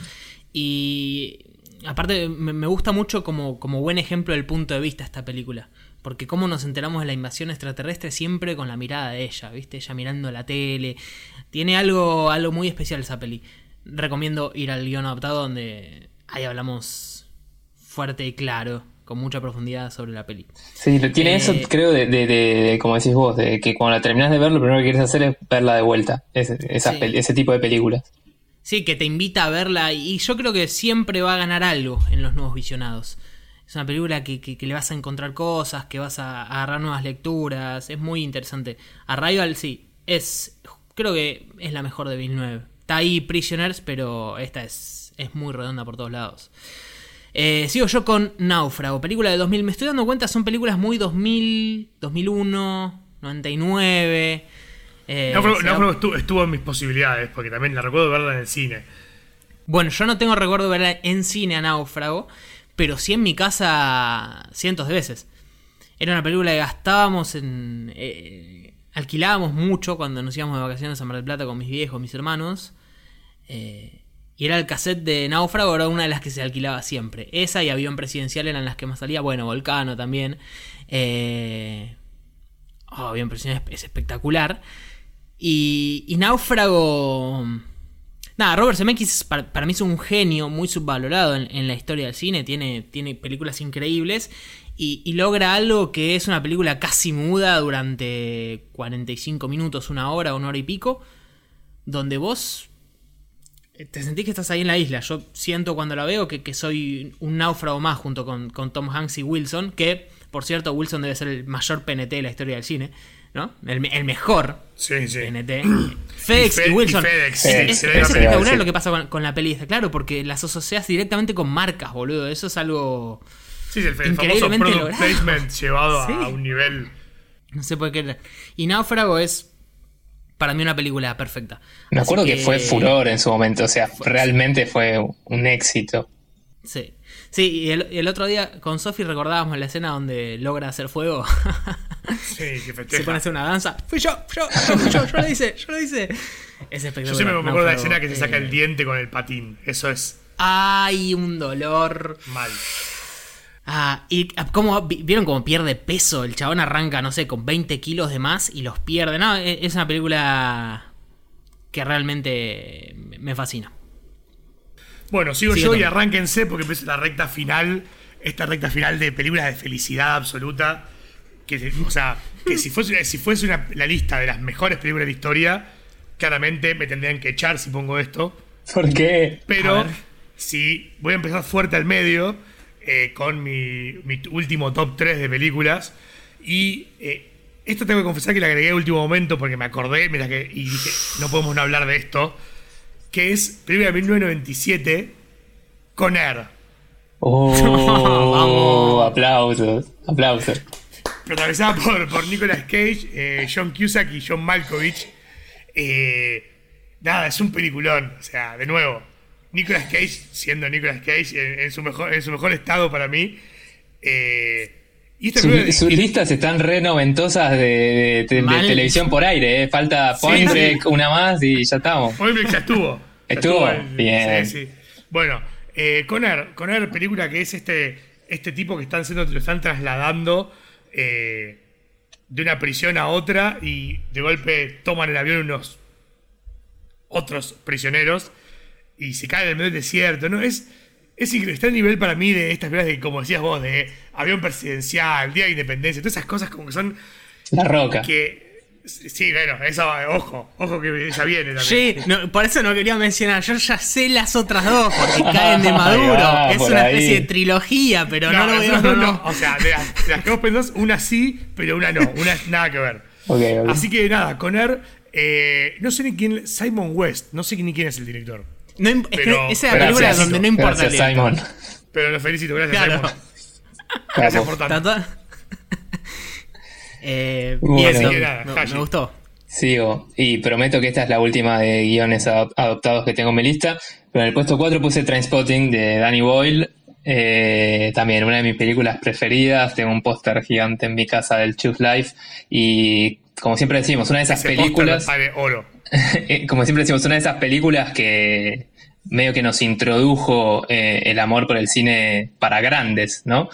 Y aparte me, me gusta mucho como, como buen ejemplo del punto de vista esta película. Porque cómo nos enteramos de la invasión extraterrestre siempre con la mirada de ella, ¿viste? Ella mirando la tele. Tiene algo, algo muy especial esa peli. Recomiendo ir al guión adaptado donde ahí hablamos fuerte y claro, con mucha profundidad sobre la peli. Sí, tiene Eh, eso, creo, de, de, de- de- como decís vos, de que cuando la terminás de ver, lo primero que quieres hacer es verla de vuelta. Ese, esas Sí. pel- ese tipo de películas. Sí, que te invita a verla y yo creo que siempre va a ganar algo en Los Nuevos Visionados. Es una película que, que, que le vas a encontrar cosas, que vas a, a agarrar nuevas lecturas, es muy interesante. Arrival, sí, es creo que es la mejor de Villeneuve. Está ahí Prisoners, pero esta es, es muy redonda por todos lados. Eh, sigo yo con Náufrago, película de dos mil. Me estoy dando cuenta, son películas muy dos mil, dos mil uno, noventa y nueve... Eh, Náufrago, se va- Náufrago estuvo, estuvo en mis posibilidades, porque también la recuerdo verla en el cine. Bueno, yo no tengo recuerdo de verla en cine a Náufrago, pero sí en mi casa cientos de veces. Era una película que gastábamos en... eh, alquilábamos mucho cuando nos íbamos de vacaciones a Mar del Plata con mis viejos, mis hermanos. Eh, y era el cassette de Náufrago, era una de las que se alquilaba siempre. Esa y Avión Presidencial eran las que más salía. Bueno, Volcano también. Eh, oh, Avión Presidencial es, es espectacular. Y, y Náufrago... Nada, Robert Zemeckis para, para mí es un genio muy subvalorado en, en la historia del cine. Tiene, tiene películas increíbles y, y logra algo que es una película casi muda durante cuarenta y cinco minutos, una hora, una hora y pico, donde vos te sentís que estás ahí en la isla. Yo siento cuando la veo que, que soy un náufrago más junto con, con Tom Hanks y Wilson, que por cierto Wilson debe ser el mayor P N T de la historia del cine, ¿no? El, el mejor Sí, sí. P N T. FedEx y, Fe- Wilson. y FedEx, Es, sí, es- sí, es sí, espectacular sí. lo que pasa con, con la peli esta, claro, porque las asocias directamente con marcas, boludo. Eso es algo... Sí, el, el famoso Increíblemente product logrado. placement llevado Sí. a un nivel. No se puede creer. Y Náufrago es para mí una película perfecta. Me Así acuerdo que... fue furor en su momento, o sea, realmente fue un éxito. Sí. Sí, y el, el otro día con Sofi recordábamos la escena donde logra hacer fuego. Sí, que Se festeja. pone a hacer una danza. Fui yo, fui yo, yo, fui yo, yo lo hice, yo lo hice. Es espectacular. Yo siempre me acuerdo de la Náufrago, escena que se saca eh, el diente con el patín. Eso es Ay, un dolor. mal. Ah, y cómo, ¿vieron cómo pierde peso? El chabón arranca, no sé, con veinte kilos de más y los pierde. No, es una película que realmente me fascina. Bueno, sigo Sigue yo Tom. y arránquense porque empieza la recta final, esta recta final de películas de felicidad absoluta. Que, o sea, que si fuese, si fuese una, la lista de las mejores películas de la historia, claramente me tendrían que echar si pongo esto. ¿Por qué? Pero si voy a empezar fuerte al medio eh, con mi, mi último top tres de películas. Y eh, esto tengo que confesar que le agregué al último momento porque me acordé mira que, y dije, no podemos no hablar de esto. Que es película de mil novecientos noventa y siete, Con Air. Oh, Vamos. aplausos, aplausos. Protagonizada por, por Nicolas Cage, eh, John Cusack y John Malkovich. Eh, nada, es un peliculón. O sea, de nuevo, Nicolas Cage siendo Nicolas Cage en, en su, mejor, en su mejor estado para mí. Eh, y esta Sus, película- sus listas están re noventosas de, de- de- de Mal. televisión por aire, ¿eh? Falta Sí, Point sí. Break, una más y ya estamos. Point Break ya estuvo. Ya ¿Estuvo? en- Bien. Sí, sí. Bueno, eh, Con Air, Con Air, película que es este, este tipo que están siendo, lo están trasladando eh, de una prisión a otra y de golpe toman el avión unos otros prisioneros y se caen en el medio del desierto, ¿no? Es, es increíble. Está el nivel para mí de estas películas de, como decías vos, de avión presidencial, Día de Independencia, todas esas cosas como que son La Roca. que... Sí, bueno, eso, ojo, ojo que ya viene también. Sí, no, por eso no quería mencionar. Yo ya sé las otras dos porque caen de Maduro. va, Es por una ahí. especie de trilogía, pero no, lo esas veo. dos No, no. no. O sea, de las, de las que vos pensás, una sí, pero una no. Una nada que ver. Ok, ok. Así que nada, con Air, eh, no sé ni quién, Simon West, no sé ni quién es el director. No imp- es Pero- que esa es la película Gracias, donde no importa Gracias, el director. Simon. Pero lo felicito, gracias Claro. Simon. Gracias por Está tanto. toda- Eh, Bueno. bien, Así Tom, que nada, me, Hashi. me gustó. Sigo, y prometo que esta es la última de guiones adop- adoptados que tengo en mi lista. Pero en el puesto cuatro puse Trainspotting de Danny Boyle. Eh, también una de mis películas preferidas. Tengo un póster gigante en mi casa del Choose Life. Y como siempre decimos, una de esas Ese póster películas. vale oro. Eh, como siempre decimos, una de esas películas que medio que nos introdujo eh, el amor por el cine para grandes, ¿no?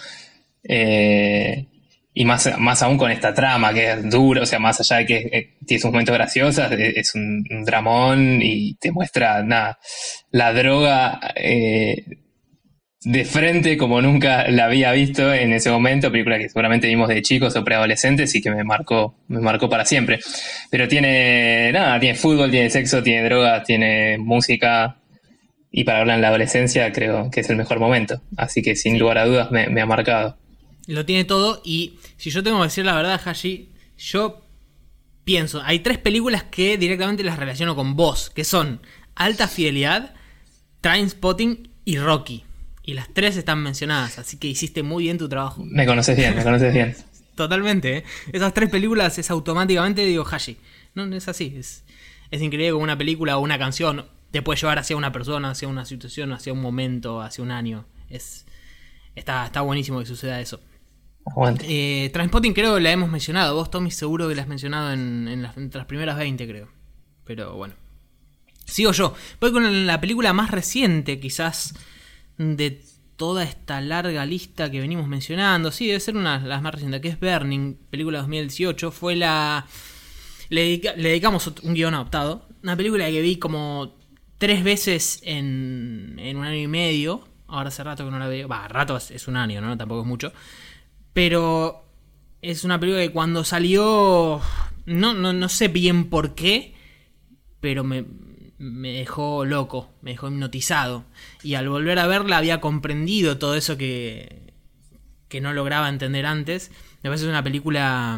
Eh, y más, más aún con esta trama que es dura, o sea, más allá de que eh, tiene sus momentos graciosos, eh, es un, un dramón y te muestra, nada, la droga eh, de frente como nunca la había visto en ese momento, película que seguramente vimos de chicos o preadolescentes y que me marcó, me marcó para siempre. Pero tiene, nada, tiene fútbol, tiene sexo, tiene drogas, tiene música, y para verla en la adolescencia creo que es el mejor momento. Así que sin lugar a dudas me, me ha marcado. Lo tiene todo. Y si yo tengo que decir la verdad, Hashi, yo pienso, hay tres películas que directamente las relaciono con vos, que son Alta Fidelidad, Trainspotting y Rocky. Y las tres están mencionadas, así que hiciste muy bien tu trabajo. Me conoces bien, me conoces bien. Totalmente, ¿eh? Esas tres películas es automáticamente, digo, Hashi. No, no es así. Es, es increíble como una película o una canción te puede llevar hacia una persona, hacia una situación, hacia un momento, hacia un año. Es, está, está buenísimo que suceda eso. Aguante. Eh, Trainspotting creo que la hemos mencionado. Vos, Tommy, seguro que la has mencionado en, en las, entre las primeras veinte, creo. Pero bueno. Sigo yo. Voy con la película más reciente, quizás, de toda esta larga lista que venimos mencionando. Sí, debe ser una de las más recientes, que es Burning, película dos mil dieciocho. Fue la... Le, dedica- le dedicamos un guión adaptado. Una película que vi como tres veces en, en un año y medio. Ahora hace rato que no la veo. Va, rato es, es un año, ¿no? Tampoco es mucho. Pero es una película que cuando salió... No, no, no sé bien por qué, pero me, me dejó loco, me dejó hipnotizado. Y al volver a verla había comprendido todo eso que, que no lograba entender antes. Me parece una película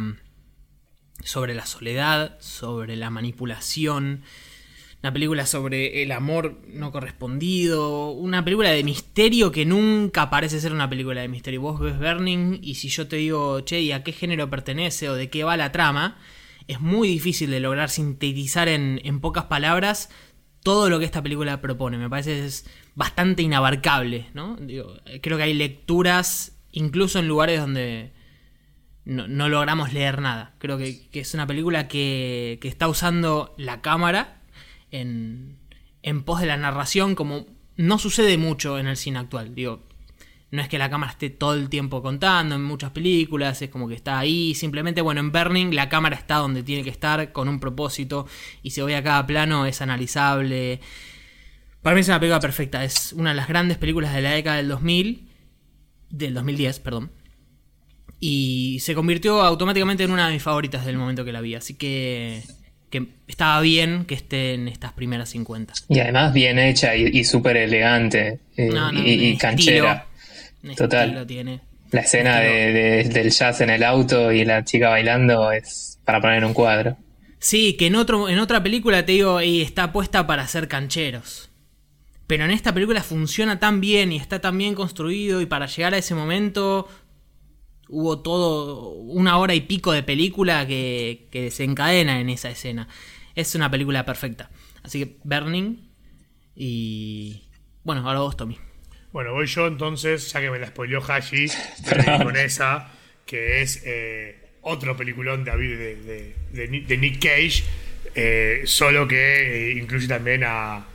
sobre la soledad, sobre la manipulación, una película sobre el amor no correspondido, una película de misterio que nunca parece ser una película de misterio. Vos ves Burning y si yo te digo, che, ¿y a qué género pertenece o de qué va la trama? Es muy difícil de lograr sintetizar en, en pocas palabras todo lo que esta película propone. Me parece que es bastante inabarcable, ¿no? Digo, creo que hay lecturas, incluso en lugares donde no, no logramos leer nada. Creo que, que es una película que, que está usando la cámara en, en pos de la narración, como no sucede mucho en el cine actual. Digo, No es que la cámara esté todo el tiempo contando en muchas películas, es como que está ahí. Simplemente, bueno, en Burning la cámara está donde tiene que estar con un propósito y se ve a cada plano, es analizable. Para mí es una película perfecta, es una de las grandes películas de la década del dos mil, del dos mil diez, perdón. Y se convirtió automáticamente en una de mis favoritas del momento que la vi, así que... que estaba bien que esté en estas primeras cincuenta. Y además bien hecha y, y súper elegante eh, No, no, y, y un canchera. estilo, un Total. estilo tiene. La escena de, de- del jazz en el auto y la chica bailando es para poner en un cuadro. Sí, que en otro en otra película te digo, y está puesta para ser cancheros. Pero en esta película funciona tan bien y está tan bien construido, y para llegar a ese momento hubo todo una hora y pico de película que, que se encadena en esa escena. Es una película perfecta. Así que Burning y... Bueno, ahora vos, Tommy. Bueno, voy yo entonces, ya que me la spoileó Hashi, Perdón. con esa, que es eh, otro peliculón de, de, de, de Ni- de Nick Cage, eh, solo que eh, incluye también a,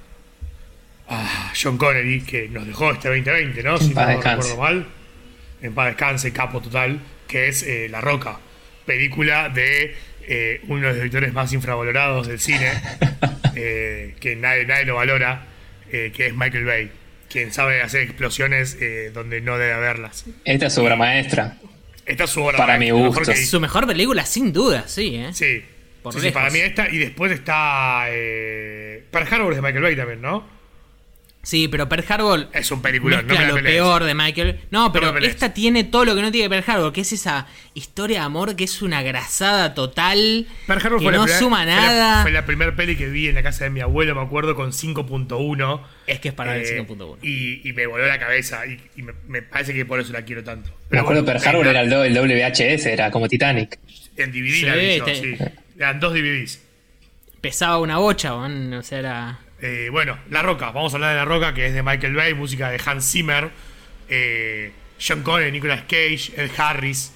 a John Connery, que nos dejó este veinte veinte, ¿no? En Si no paz me descanse. recuerdo mal. En paz descanse, capo total, que es eh, La Roca, película de eh, uno de los directores más infravalorados del cine, eh, que nadie, nadie lo valora, eh, que es Michael Bay, quien sabe hacer explosiones eh, donde no debe haberlas. Esta es su obra maestra. Esta es su obra Para maestra, mi lo mejor gusto. que hizo. Su mejor película, sin duda, sí, ¿eh? Sí, Por sí, sí, lejos. para mí esta, y después está eh, Pearl Harbor es de Michael Bay también, ¿no? Sí, pero Pearl Harbor Es un peliculón, no mezcla me la lo pelees. peor de Michael. No, pero me pelees. esta tiene todo lo que no tiene Pearl Harbor, que es esa historia de amor que es una grasada total, Pearl Harbor que fue, no la primera, suma fue la- nada. fue la primera peli que vi en la casa de mi abuelo, me acuerdo, con cinco punto uno. Es que es para el Eh, cinco punto uno. Y, y me voló la cabeza. Y, y me, me parece que por eso la quiero tanto. Me Pero acuerdo bueno, Pearl Harbor en- era el, do- el W H S, era como Titanic. En D V D Sí, la vi yo, te- sí. Eran dos D V Ds. Pesaba una bocha, man, o sea, era... Eh, bueno, La Roca. Vamos a hablar de La Roca, que es de Michael Bay, música de Hans Zimmer. Eh, John Connery, Nicolas Cage, Ed Harris.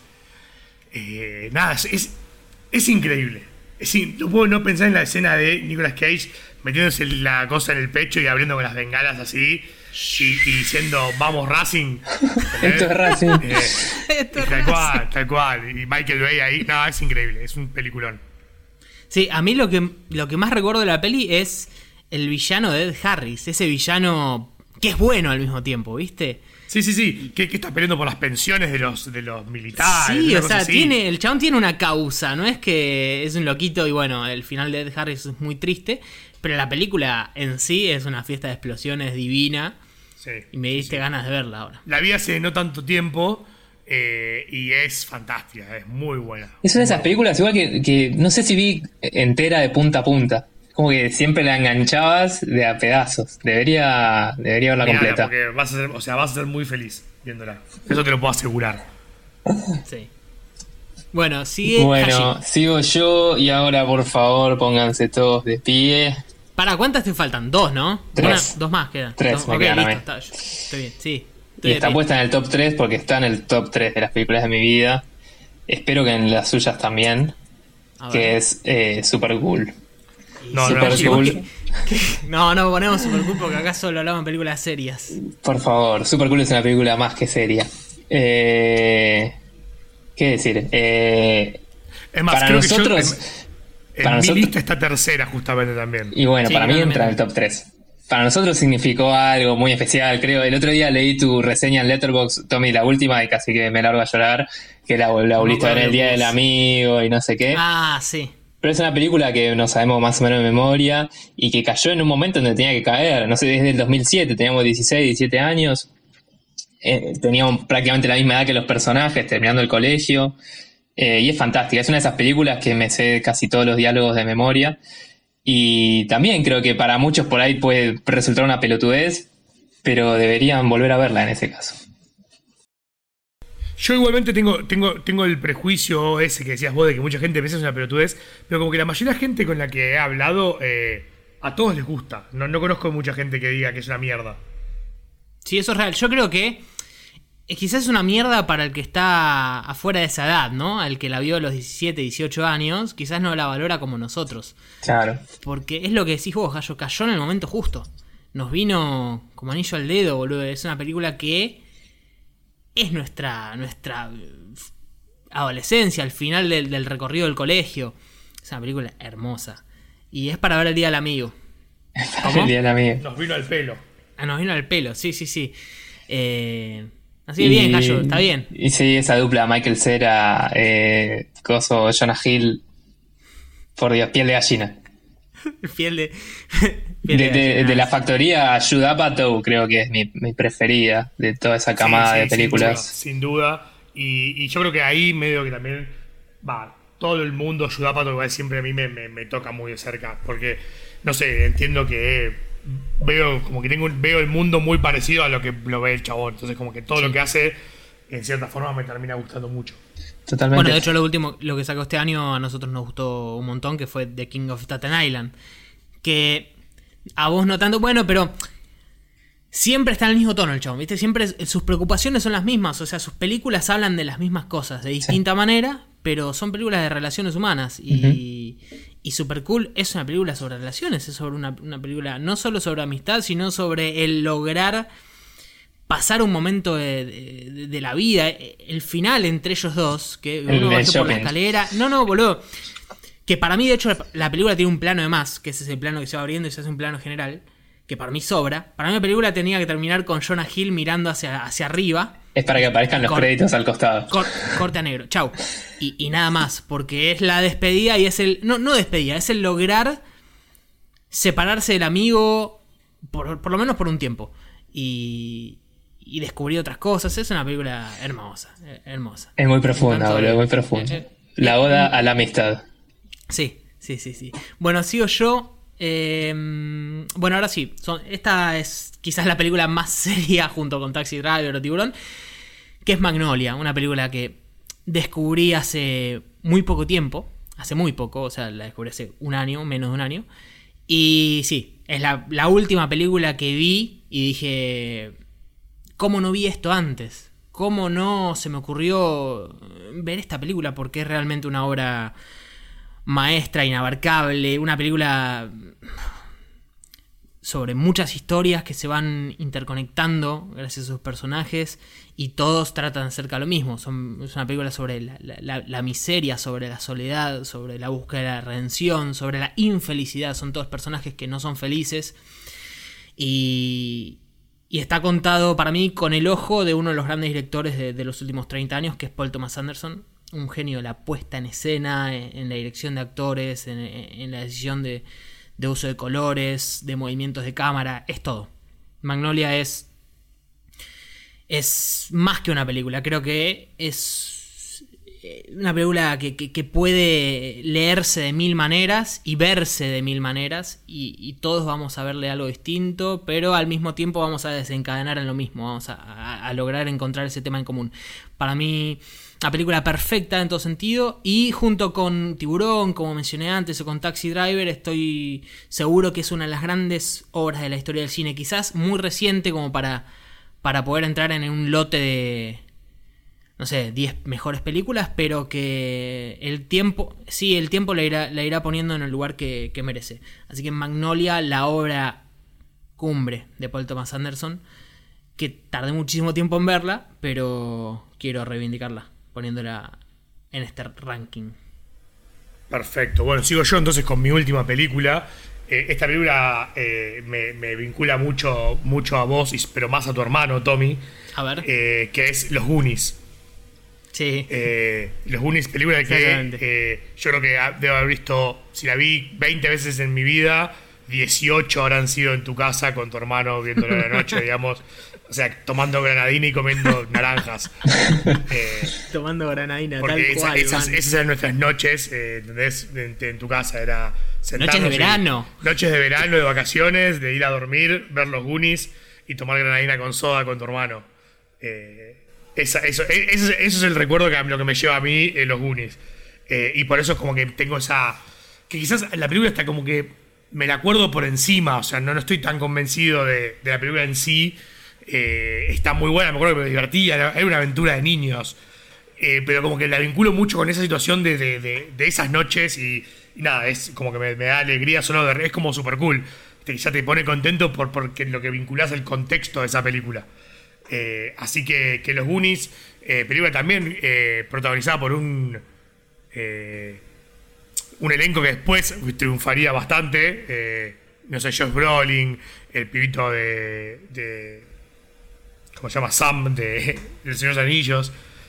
Eh, nada, es, es, es increíble. Es in- no puedo no pensar en la escena de Nicolas Cage metiéndose la cosa en el pecho y abriendo con las bengalas así. Y, y diciendo, vamos Racing. Esto es Racing. Eh, Esto y es tal Racing. cual, tal cual. Y Michael Bay ahí, nada, es increíble. Es un peliculón. Sí, a mí lo que, lo que más recuerdo de la peli es el villano de Ed Harris. Ese villano que es bueno al mismo tiempo, ¿viste? Sí, sí, sí. Que, que está peleando por las pensiones de los, de los militares. Sí, una o cosa sea, así. tiene, el chabón tiene una causa, no es que es un loquito y bueno, el final de Ed Harris es muy triste, pero la película en sí es una fiesta de explosiones divina Sí. y me diste ganas de verla ahora. La vi hace no tanto tiempo eh, y es fantástica, es muy buena. Es una de esas películas igual que, que no sé si vi entera de punta a punta. Como que siempre la enganchabas de a pedazos. Debería, debería verla Mirala, completa. porque vas a ser, o sea, vas a ser muy feliz viéndola. Eso te lo puedo asegurar. Sí. Bueno, sigue Bueno, Hashi. sigo yo y ahora por favor pónganse todos de pie. ¿Para cuántas te faltan? Dos, ¿no? Tres. Una- dos más quedan. Tres Dos- me ok, quedan a listo, mí. está, estoy bien, sí. Y Estoy está bien. puesta en el top tres porque está en el top tres de las películas de mi vida. Espero que en las suyas también. A ver. Que es eh, Super Cool. No, Super no, sí, Cool. No, no ponemos Super Cool porque acá solo hablamos de películas serias. Por favor, Super Cool es una película más que seria. Eh, ¿Qué decir? Eh, Es más, para creo nosotros- que yo, en, en para mi nosotros- lista está tercera justamente también. y bueno, Sí, para mí claramente. entra en el top tres. Para nosotros significó algo muy especial, creo. El otro día leí tu reseña en Letterboxd, Tommy, la última, y casi que me largo a llorar, que la, la volviste a ver en el Día del Amigo y no sé qué. Ah, sí. Pero es una película que no sabemos más o menos de memoria y que cayó en un momento donde tenía que caer. No sé, desde el dos mil siete, teníamos dieciséis, diecisiete años. Eh, teníamos prácticamente la misma edad que los personajes, terminando el colegio. Eh, y es fantástica. Es una de esas películas que me sé casi todos los diálogos de memoria. Y también creo que para muchos por ahí puede resultar una pelotudez, pero deberían volver a verla en ese caso. Yo igualmente tengo, tengo, tengo el prejuicio ese que decías vos de que mucha gente piensa que es una pelotudez, pero como que la mayoría de la gente con la que he hablado, eh, a todos les gusta. No, no conozco mucha gente que diga que es una mierda. Sí, eso es real. Yo creo que eh, quizás es una mierda para el que está afuera de esa edad, ¿no? Al que la vio a los diecisiete, dieciocho años, quizás no la valora como nosotros. Claro. Porque es lo que decís vos, Gallo, cayó en el momento justo. Nos vino como anillo al dedo, boludo. Es una película que es nuestra, nuestra adolescencia, al final del, del recorrido del colegio. Es una película hermosa. Y es para ver el Día del Amigo. ¿Cómo? El Día del Amigo. Nos vino al pelo. Ah, nos vino al pelo, sí, sí, sí. Eh, así que bien, Gallo, está bien. Y sí, esa dupla Michael Cera, eh, Coso, Jonah Hill. Por Dios, piel de gallina. Piel de... De, de, de la factoría, Judd Apatow creo que es mi, mi preferida de toda esa camada Sí, sí, de películas. Sin duda. Sin duda. Y, y yo creo que ahí medio que también va todo el mundo, Judd Apatow igual siempre a mí me, me, me toca muy de cerca. Porque, no sé, entiendo que veo como que tengo veo el mundo muy parecido a lo que lo ve el chabón. Entonces como que todo Sí. lo que hace, en cierta forma, me termina gustando mucho. Totalmente. Bueno, de hecho, lo último, lo que sacó este año a nosotros nos gustó un montón, que fue The King of Staten Island. Que a vos no tanto, bueno, pero siempre está en el mismo tono el chabón, ¿viste? Siempre sus preocupaciones son las mismas, o sea, sus películas hablan de las mismas cosas, de distinta sí. manera, pero son películas de relaciones humanas. Y, uh-huh. y Super Cool es una película sobre relaciones, es sobre una, una película no solo sobre amistad, sino sobre el lograr pasar un momento de, de, de la vida, el final entre ellos dos, que uno va por la escalera. No, no, boludo. Que para mí, de hecho, la película tiene un plano de más, que es ese plano que se va abriendo y se hace un plano general, que para mí sobra. Para mí la película tenía que terminar con Jonah Hill mirando hacia, hacia arriba. Es para que aparezcan los cor- créditos al costado. Cor- corte a negro, chau. Y, y nada más, porque es la despedida y es el... No, no despedida, es el lograr separarse del amigo, por, por lo menos por un tiempo. Y... y descubrir otras cosas. Es una película hermosa, hermosa. Es muy profunda, boludo, muy profunda. Eh, eh, la oda eh, a la amistad. Sí, sí, sí, sí. Bueno, sigo yo. Eh, bueno, ahora sí. Son, esta es quizás la película más seria junto con Taxi Driver o Tiburón, que es Magnolia, una película que descubrí hace muy poco tiempo. Hace muy poco, o sea, la descubrí hace un año, menos de un año. Y sí, es la, la última película que vi y dije... ¿Cómo no vi esto antes? ¿Cómo no se me ocurrió ver esta película? Porque es realmente una obra maestra, inabarcable. Una película sobre muchas historias que se van interconectando gracias a sus personajes. Y todos tratan cerca de lo mismo. Son, es una película sobre la, la, la miseria, sobre la soledad, sobre la búsqueda de la redención, sobre la infelicidad. Son todos personajes que no son felices. Y... Y está contado para mí con el ojo de uno de los grandes directores de, de los últimos treinta años, que es Paul Thomas Anderson. Un genio de la puesta en escena, en, en la dirección de actores, en, en la decisión de, de uso de colores, de movimientos de cámara. Es todo. Magnolia es, es más que una película. Creo que es una película que, que, que puede leerse de mil maneras y verse de mil maneras, y, y todos vamos a verle algo distinto, pero al mismo tiempo vamos a desencadenar en lo mismo, vamos a, a, a lograr encontrar ese tema en común. Para mí, una película perfecta en todo sentido, y junto con Tiburón, como mencioné antes, o con Taxi Driver, estoy seguro que es una de las grandes obras de la historia del cine, quizás muy reciente como para, para poder entrar en un lote de... no sé, diez mejores películas, pero que el tiempo, sí, el tiempo la irá, la irá poniendo en el lugar que, que merece. Así que Magnolia, la obra cumbre de Paul Thomas Anderson, que tardé muchísimo tiempo en verla, pero quiero reivindicarla, poniéndola en este ranking. Perfecto. Bueno, sigo yo entonces con mi última película. Eh, esta película eh, me, me vincula mucho, mucho a vos, pero más a tu hermano, Tommy. A ver. Eh, que es Los Goonies. Sí. Eh, Los Goonies, película que eh, yo creo que debo haber visto, si la vi veinte veces en mi vida, dieciocho habrán sido en tu casa con tu hermano viéndolo a la noche, digamos. O sea, tomando granadina y comiendo naranjas. Eh, tomando granadina, porque tal esa, cual. Esas, esas eran nuestras noches, eh, ¿entendés? En, en tu casa era sentarnos. Noches de verano. Y, noches de verano, de vacaciones, de ir a dormir, ver Los Goonies y tomar granadina con soda con tu hermano. Eh, esa, eso, eso, eso es el recuerdo que lo que me lleva a mí eh, Los Goonies. Eh, y por eso es como que tengo esa... Que quizás la película está como que me la acuerdo por encima, o sea, no, no estoy tan convencido de, de la película en sí. Eh, está muy buena, me acuerdo que me divertía, era una aventura de niños. Eh, pero como que la vinculo mucho con esa situación de, de, de, de esas noches y, y nada, es como que me, me da alegría solo de... Es como super cool. Te, ya te pone contento por porque lo que vinculás el contexto de esa película. Eh, así que, que Los Goonies, eh, película también eh, protagonizada por un eh, un elenco que después triunfaría bastante. Eh, no sé, Josh Brolin, el pibito de, de ¿cómo se llama? Sam de El Señor de los Anillos.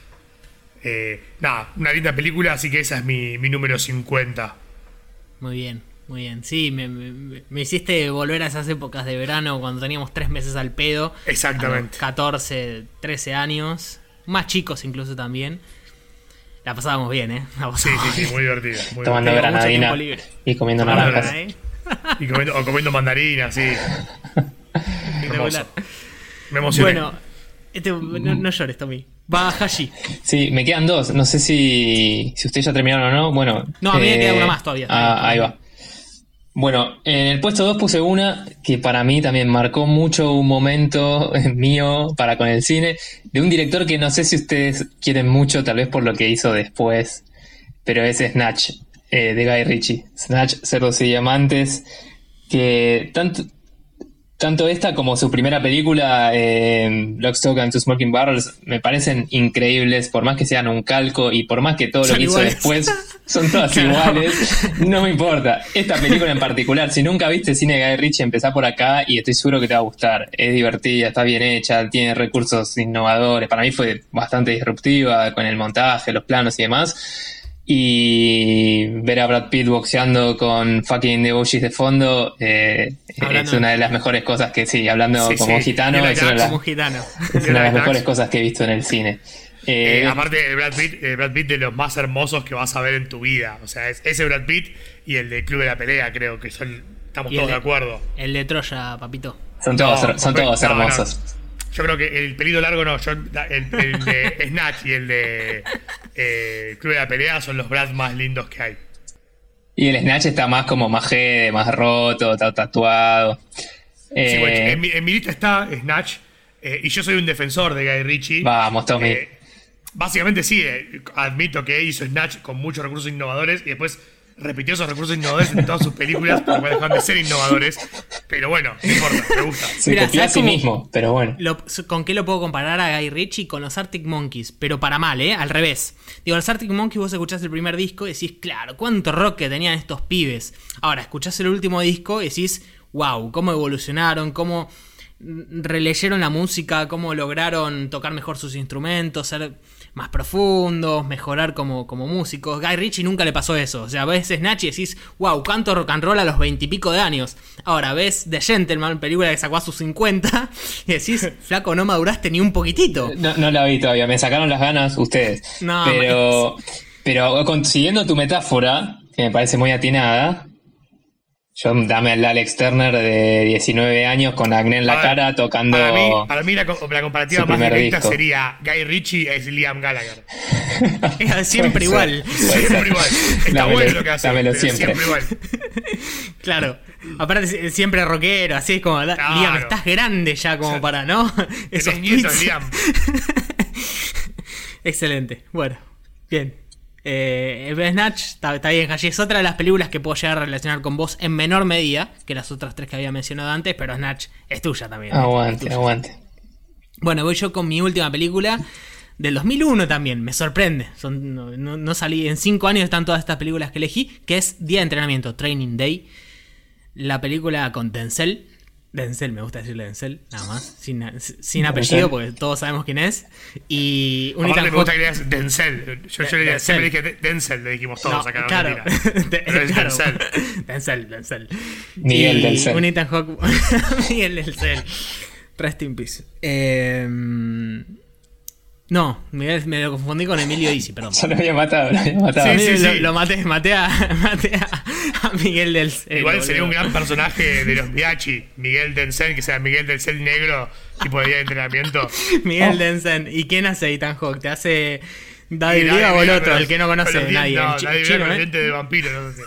Eh, nada, una linda película, así que esa es mi, mi número cincuenta. Muy bien, muy bien. Sí, me, me, me hiciste volver a esas épocas de verano cuando teníamos tres meses al pedo. Exactamente. catorce, trece años. Más chicos incluso también. La pasábamos bien, ¿eh? La Sí, pasábamos sí, sí, bien. muy divertida. Muy Tomando divertida. Tengo mucho granadina tiempo libre. y comiendo Tomando naranjas. granada, ¿eh? Y comiendo, o comiendo mandarinas, sí. Espectacular. Me emocioné. Bueno, este, no, no llores, Tommy. Va Hashi. Sí, me quedan dos. No sé si, si ustedes ya terminaron o no. Bueno. No, a mí me eh, queda una más todavía. Ah, ahí va. Bueno, en el puesto dos puse una que para mí también marcó mucho un momento mío para con el cine, de un director que no sé si ustedes quieren mucho, tal vez por lo que hizo después, pero es Snatch, eh, de Guy Ritchie. Snatch, Cerdos y Diamantes, que tanto, tanto esta como su primera película, eh, Lock, Stock and Two Smoking Barrels, me parecen increíbles, por más que sean un calco y por más que todo lo Son que hizo iguales. después son todas Claro. iguales, no me importa. Esta película en particular, si nunca viste cine de Guy Ritchie, empezá por acá y estoy seguro que te va a gustar. Es divertida, está bien hecha, tiene recursos innovadores. Para mí fue bastante disruptiva con el montaje, los planos y demás. Y ver a Brad Pitt boxeando con fucking The Boogie's de fondo eh, Hablando- es una de las mejores cosas que sí, hablando Sí, como sí. gitano, Y la es una de las, Como gitano. es una de las Snatch. mejores cosas que he visto en el cine. Eh, Eh, aparte, Brad Pitt, eh, Brad Pitt de los más hermosos que vas a ver en tu vida. O sea, es ese Brad Pitt y el de Club de la Pelea, creo que son. Estamos Y el todos de de- acuerdo. El de Troya, papito. son todos, No, son compa- todos no, no. hermosos. Yo creo que el pelito largo no. Yo, el, el de Snatch y el de eh, Club de la Pelea son los Brad más lindos que hay. Y el Snatch está más como más jede, más roto, está tatuado. Sí, Eh, bueno, en, mi, en mi lista está Snatch. eh, y yo soy un defensor de Guy Ritchie. Vamos, Tommy. Eh, básicamente sí, eh, admito que hizo Snatch con muchos recursos innovadores y después repitió esos recursos innovadores en todas sus películas, por lo cual dejaron de ser innovadores. Pero bueno, no importa, me gusta. se Mira, copió a ¿sabes sí cómo- mismo, pero bueno. Lo- ¿Con qué lo puedo comparar a Guy Ritchie? Con los Arctic Monkeys, pero para mal, ¿eh? Al revés. Digo, los Arctic Monkeys vos escuchás el primer disco y decís, claro, cuánto rock que tenían estos pibes. Ahora, escuchás el último disco y decís, wow, cómo evolucionaron, cómo releyeron la música, cómo lograron tocar mejor sus instrumentos, ser más profundos, mejorar como, como músicos. Guy Ritchie nunca le pasó eso. O sea, ves Snatch y decís, wow, canto rock and roll a los veintipico de años. Ahora ves The Gentleman, película que sacó a sus cincuenta, y decís, flaco, no maduraste ni un poquitito. No, no la vi todavía, me sacaron las ganas ustedes. No, pero, pero consiguiendo tu metáfora, que me parece muy atinada, yo dame al Alex Turner de diecinueve años con acné en la A ver, cara tocando. Para mí, para mí la, co- la comparativa su más primer directa disco. sería Guy Ritchie es Liam Gallagher. Es siempre igual. Siempre igual. Está Dámelo- bueno lo que hace. dámelo pero siempre. siempre igual. Claro. Aparte, siempre rockero, así es como, da- Claro. Liam, estás grande ya como para, ¿no? Esos Tenés nietos, tweets. Liam. Excelente. Bueno, bien. Eh, el Snatch está, está bien, Hashi. Es otra de las películas que puedo llegar a relacionar con vos en menor medida que las otras tres que había mencionado antes, pero Snatch es tuya también. ¿eh? Es Aguante, tuya. aguante. Bueno, voy yo con mi última película del dos mil uno también. Me sorprende. Son, no, no- no salí. En cinco años están todas estas películas que elegí, que es Día de Entrenamiento, Training Day. La película con Denzel. Denzel, me gusta decirle Denzel, nada más. Sin, sin apellido, porque todos sabemos quién es. Y un Aparte Ethan me gusta Hawke- que le digas Denzel. Yo, yo le Denzel. siempre dije De- Denzel, le dijimos todos No, acá en claro. Argentina. De- Pero es claro. Denzel. Denzel, Denzel. Miguel Y Denzel. un Ethan Hawke. Miguel Denzel. Rest in peace. Eh, no, Miguel, me lo confundí con Emilio Dizzy, perdón. Yo lo había matado, lo había matado. Sí, sí, lo, sí. lo maté, maté a, maté a, a Miguel Denzel. Igual boludo. sería un gran personaje de los Miachi, Miguel Denzel, que sea Miguel Denzel negro, tipo de día de entrenamiento. Miguel Oh. Denzel. ¿Y quién hace Ethan Hawke? ¿Te hace Daddy Y Lee o el Lee, otro? con El que no los- conoce con los nadie. dientes- No, el chi- Daddy Lee chino, con ¿eh? los dientes de vampiro, no sé.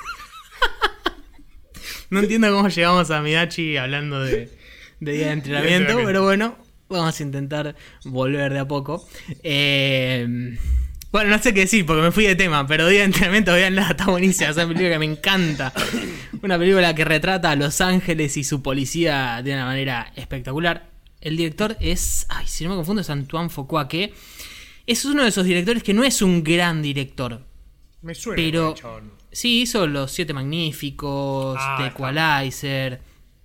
No entiendo cómo llegamos a Midachi hablando de, de día de entrenamiento, entrenamiento. pero bueno, vamos a intentar volver de a poco. Eh, bueno, no sé qué decir porque me fui de tema, pero día de entrenamiento, veanla, está buenísima, es una película que me encanta. Una película que retrata a Los Ángeles y su policía de una manera espectacular. El director es, ay, si no me confundo, es Antoine Fuqua, que es uno de esos directores que no es un gran director. Me suena, pero chabón. sí, hizo Los Siete Magníficos, Ah, The está. Equalizer.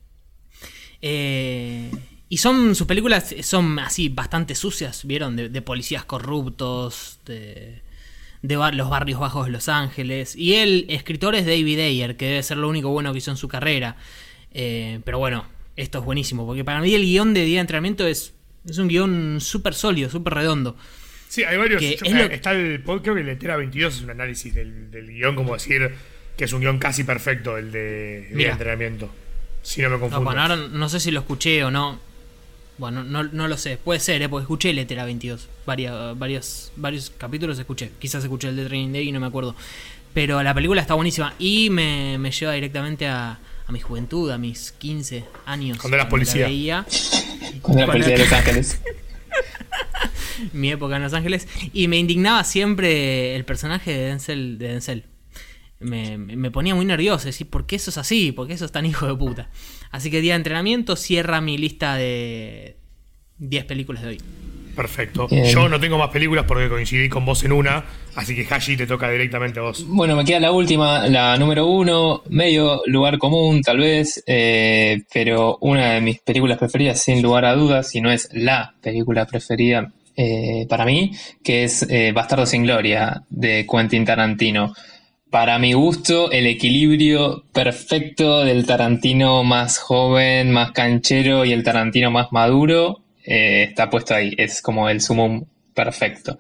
Eh, y son sus películas son así bastante sucias, ¿vieron? De, de policías corruptos, de, de bar- los barrios bajos de Los Ángeles. Y el escritor es David Ayer, que debe ser lo único bueno que hizo en su carrera. Eh, pero bueno, esto es buenísimo, porque para mí el guión de Día de Entrenamiento es, es un guión súper sólido, súper redondo. Sí, hay varios. Que yo- es lo- Está el podcast, creo que Letera veintidós es un análisis del, del guión, como decir que es un guión casi perfecto el de, de Mira. entrenamiento. Si no me No, confundo. bueno, ahora no sé si lo escuché o no. Bueno, no, no lo sé. Puede ser, ¿eh? Porque escuché Letera veintidós. Varias, varios, varios capítulos escuché. Quizás escuché el de Training Day y no me acuerdo. Pero la película está buenísima y me, me lleva directamente a, a mi juventud, a mis quince años. Cuando eras la policía. veía. Con la Cuando- policía de Los Ángeles. Mi época en Los Ángeles. Y me indignaba siempre el personaje de Denzel. De Denzel. Me, me ponía muy nervioso. Decir, ¿por qué eso es así? ¿Por qué eso es tan hijo de puta? Así que Día de Entrenamiento cierra mi lista de diez películas de hoy. Perfecto. Bien. Yo no tengo más películas porque coincidí con vos en una, así que Hashi te toca directamente a vos. Bueno, me queda la última, la número uno, medio lugar común tal vez, eh, pero una de mis películas preferidas sin lugar a dudas, y no es la película preferida eh, para mí, que es eh, Bastardo sin Gloria, de Quentin Tarantino. Para mi gusto, el equilibrio perfecto del Tarantino más joven, más canchero, y el Tarantino más maduro eh, está puesto ahí. Es como el sumum perfecto.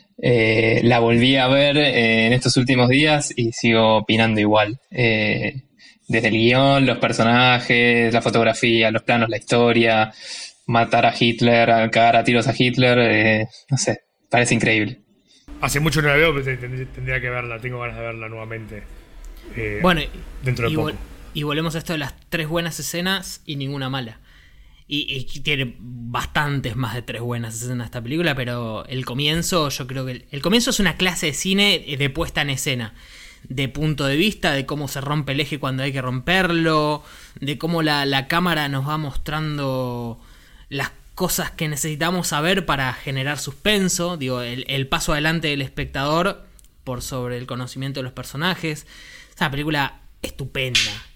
Eh, la volví a ver eh, en estos últimos días y sigo opinando igual. Eh, desde el guión, los personajes, la fotografía, los planos, la historia, matar a Hitler, a cagar a tiros a Hitler, eh, no sé, parece increíble. Hace mucho no la veo, pero tend- tendría que verla, tengo ganas de verla nuevamente. Eh, Bueno, dentro de y, poco. vol- y volvemos a esto de las tres buenas escenas y ninguna mala. Y, y tiene bastantes más de tres buenas escenas esta película, pero el comienzo, yo creo que el, el comienzo es una clase de cine de puesta en escena, de punto de vista, de cómo se rompe el eje cuando hay que romperlo, de cómo la, la cámara nos va mostrando las cosas que necesitamos saber para generar suspenso, digo, el, el paso adelante del espectador por sobre el conocimiento de los personajes. Es una película estupenda.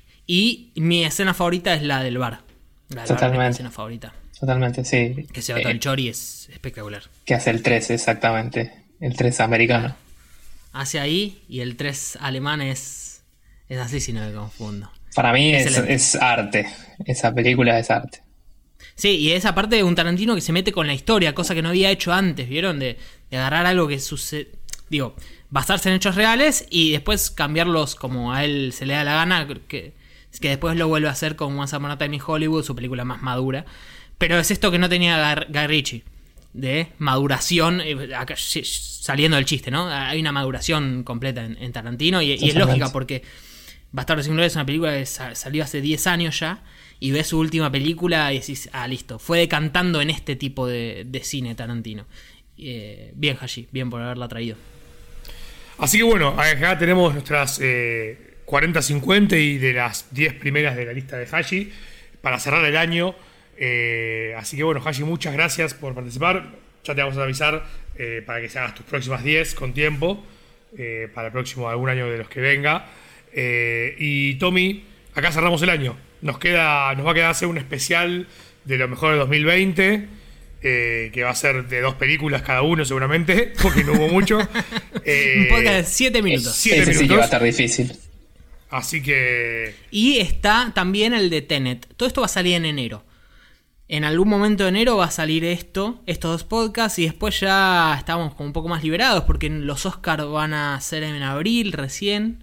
Y mi escena favorita es la del bar. La del bar es mi Totalmente. escena favorita. Totalmente, sí. Que se va todo el Eh, chori es espectacular. que hace el tres exactamente, el tres americano. Hace ahí y el tres alemán es, es así si no me confundo. Para mí es, Excelente. es arte, esa película es arte. Sí, y esa parte de un Tarantino que se mete con la historia, cosa que no había hecho antes, ¿vieron? De, de agarrar algo que sucede, digo, basarse en hechos reales y después cambiarlos como a él se le da la gana, que, que después lo vuelve a hacer con Once Upon a Time in Hollywood, su película más madura. Pero es esto que no tenía Gar- Guy Ritchie, de maduración, eh, acá, sí, saliendo del chiste, ¿no? Hay una maduración completa en, en Tarantino y, y es Totalmente. lógica porque Bastardo sin Gloria es una película que sa- salió hace diez años ya y ves su última película y decís, ah, listo, fue decantando en este tipo de, de cine Tarantino. Eh, bien, Hashi, bien por haberla traído. Así que bueno, acá tenemos nuestras eh, cuarenta cincuenta y de las diez primeras de la lista de Hashi para cerrar el año. Eh, así que bueno, Hashi, muchas gracias por participar. Ya te vamos a avisar eh, para que se hagas tus próximas diez con tiempo, eh, para el próximo algún año de los que venga. Eh, y Tommy, acá cerramos el año. Nos queda, nos va a quedar hacer un especial de lo mejor de dos mil veinte. Eh, que va a ser de dos películas cada uno seguramente, porque no hubo mucho. Eh, Un podcast de siete minutos. siete Ese sí que minutos. va a estar difícil. Así que Y está también el de Tenet. Todo esto va a salir en enero. En algún momento de enero va a salir esto, estos dos podcasts, y después ya estamos como un poco más liberados porque los Oscars van a ser en abril recién.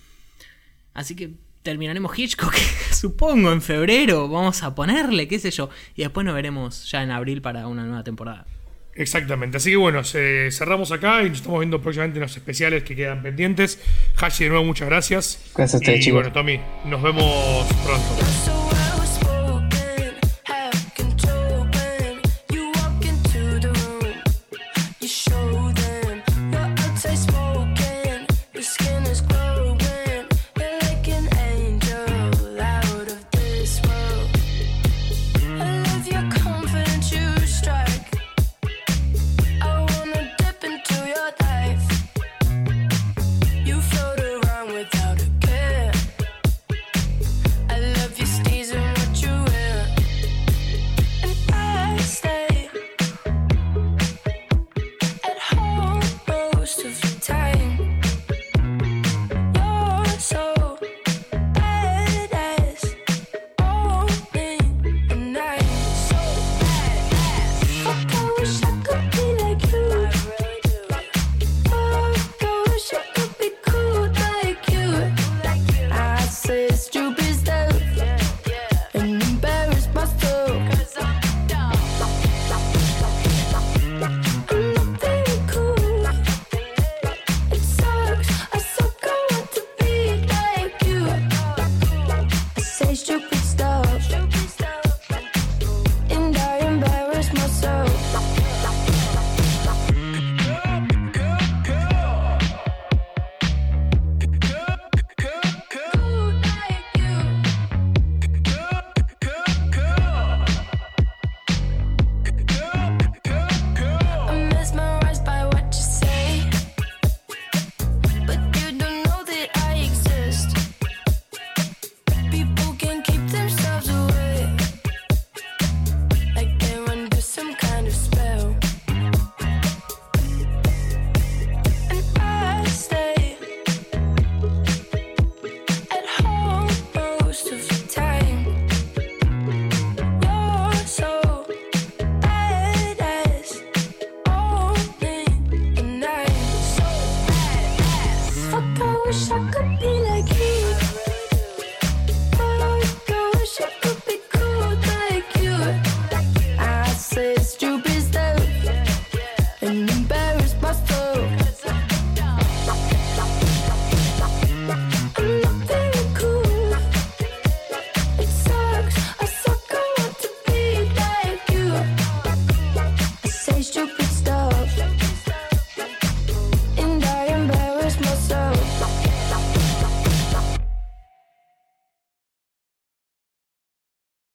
Así que terminaremos Hitchcock, supongo, en febrero. Vamos a ponerle, qué sé yo. Y después nos veremos ya en abril para una nueva temporada. exactamente. Así que bueno, se- cerramos acá y nos estamos viendo próximamente en los especiales que quedan pendientes. Hashi, de nuevo, muchas gracias. Gracias a ustedes, y chicos. bueno, Tommy, nos vemos pronto. So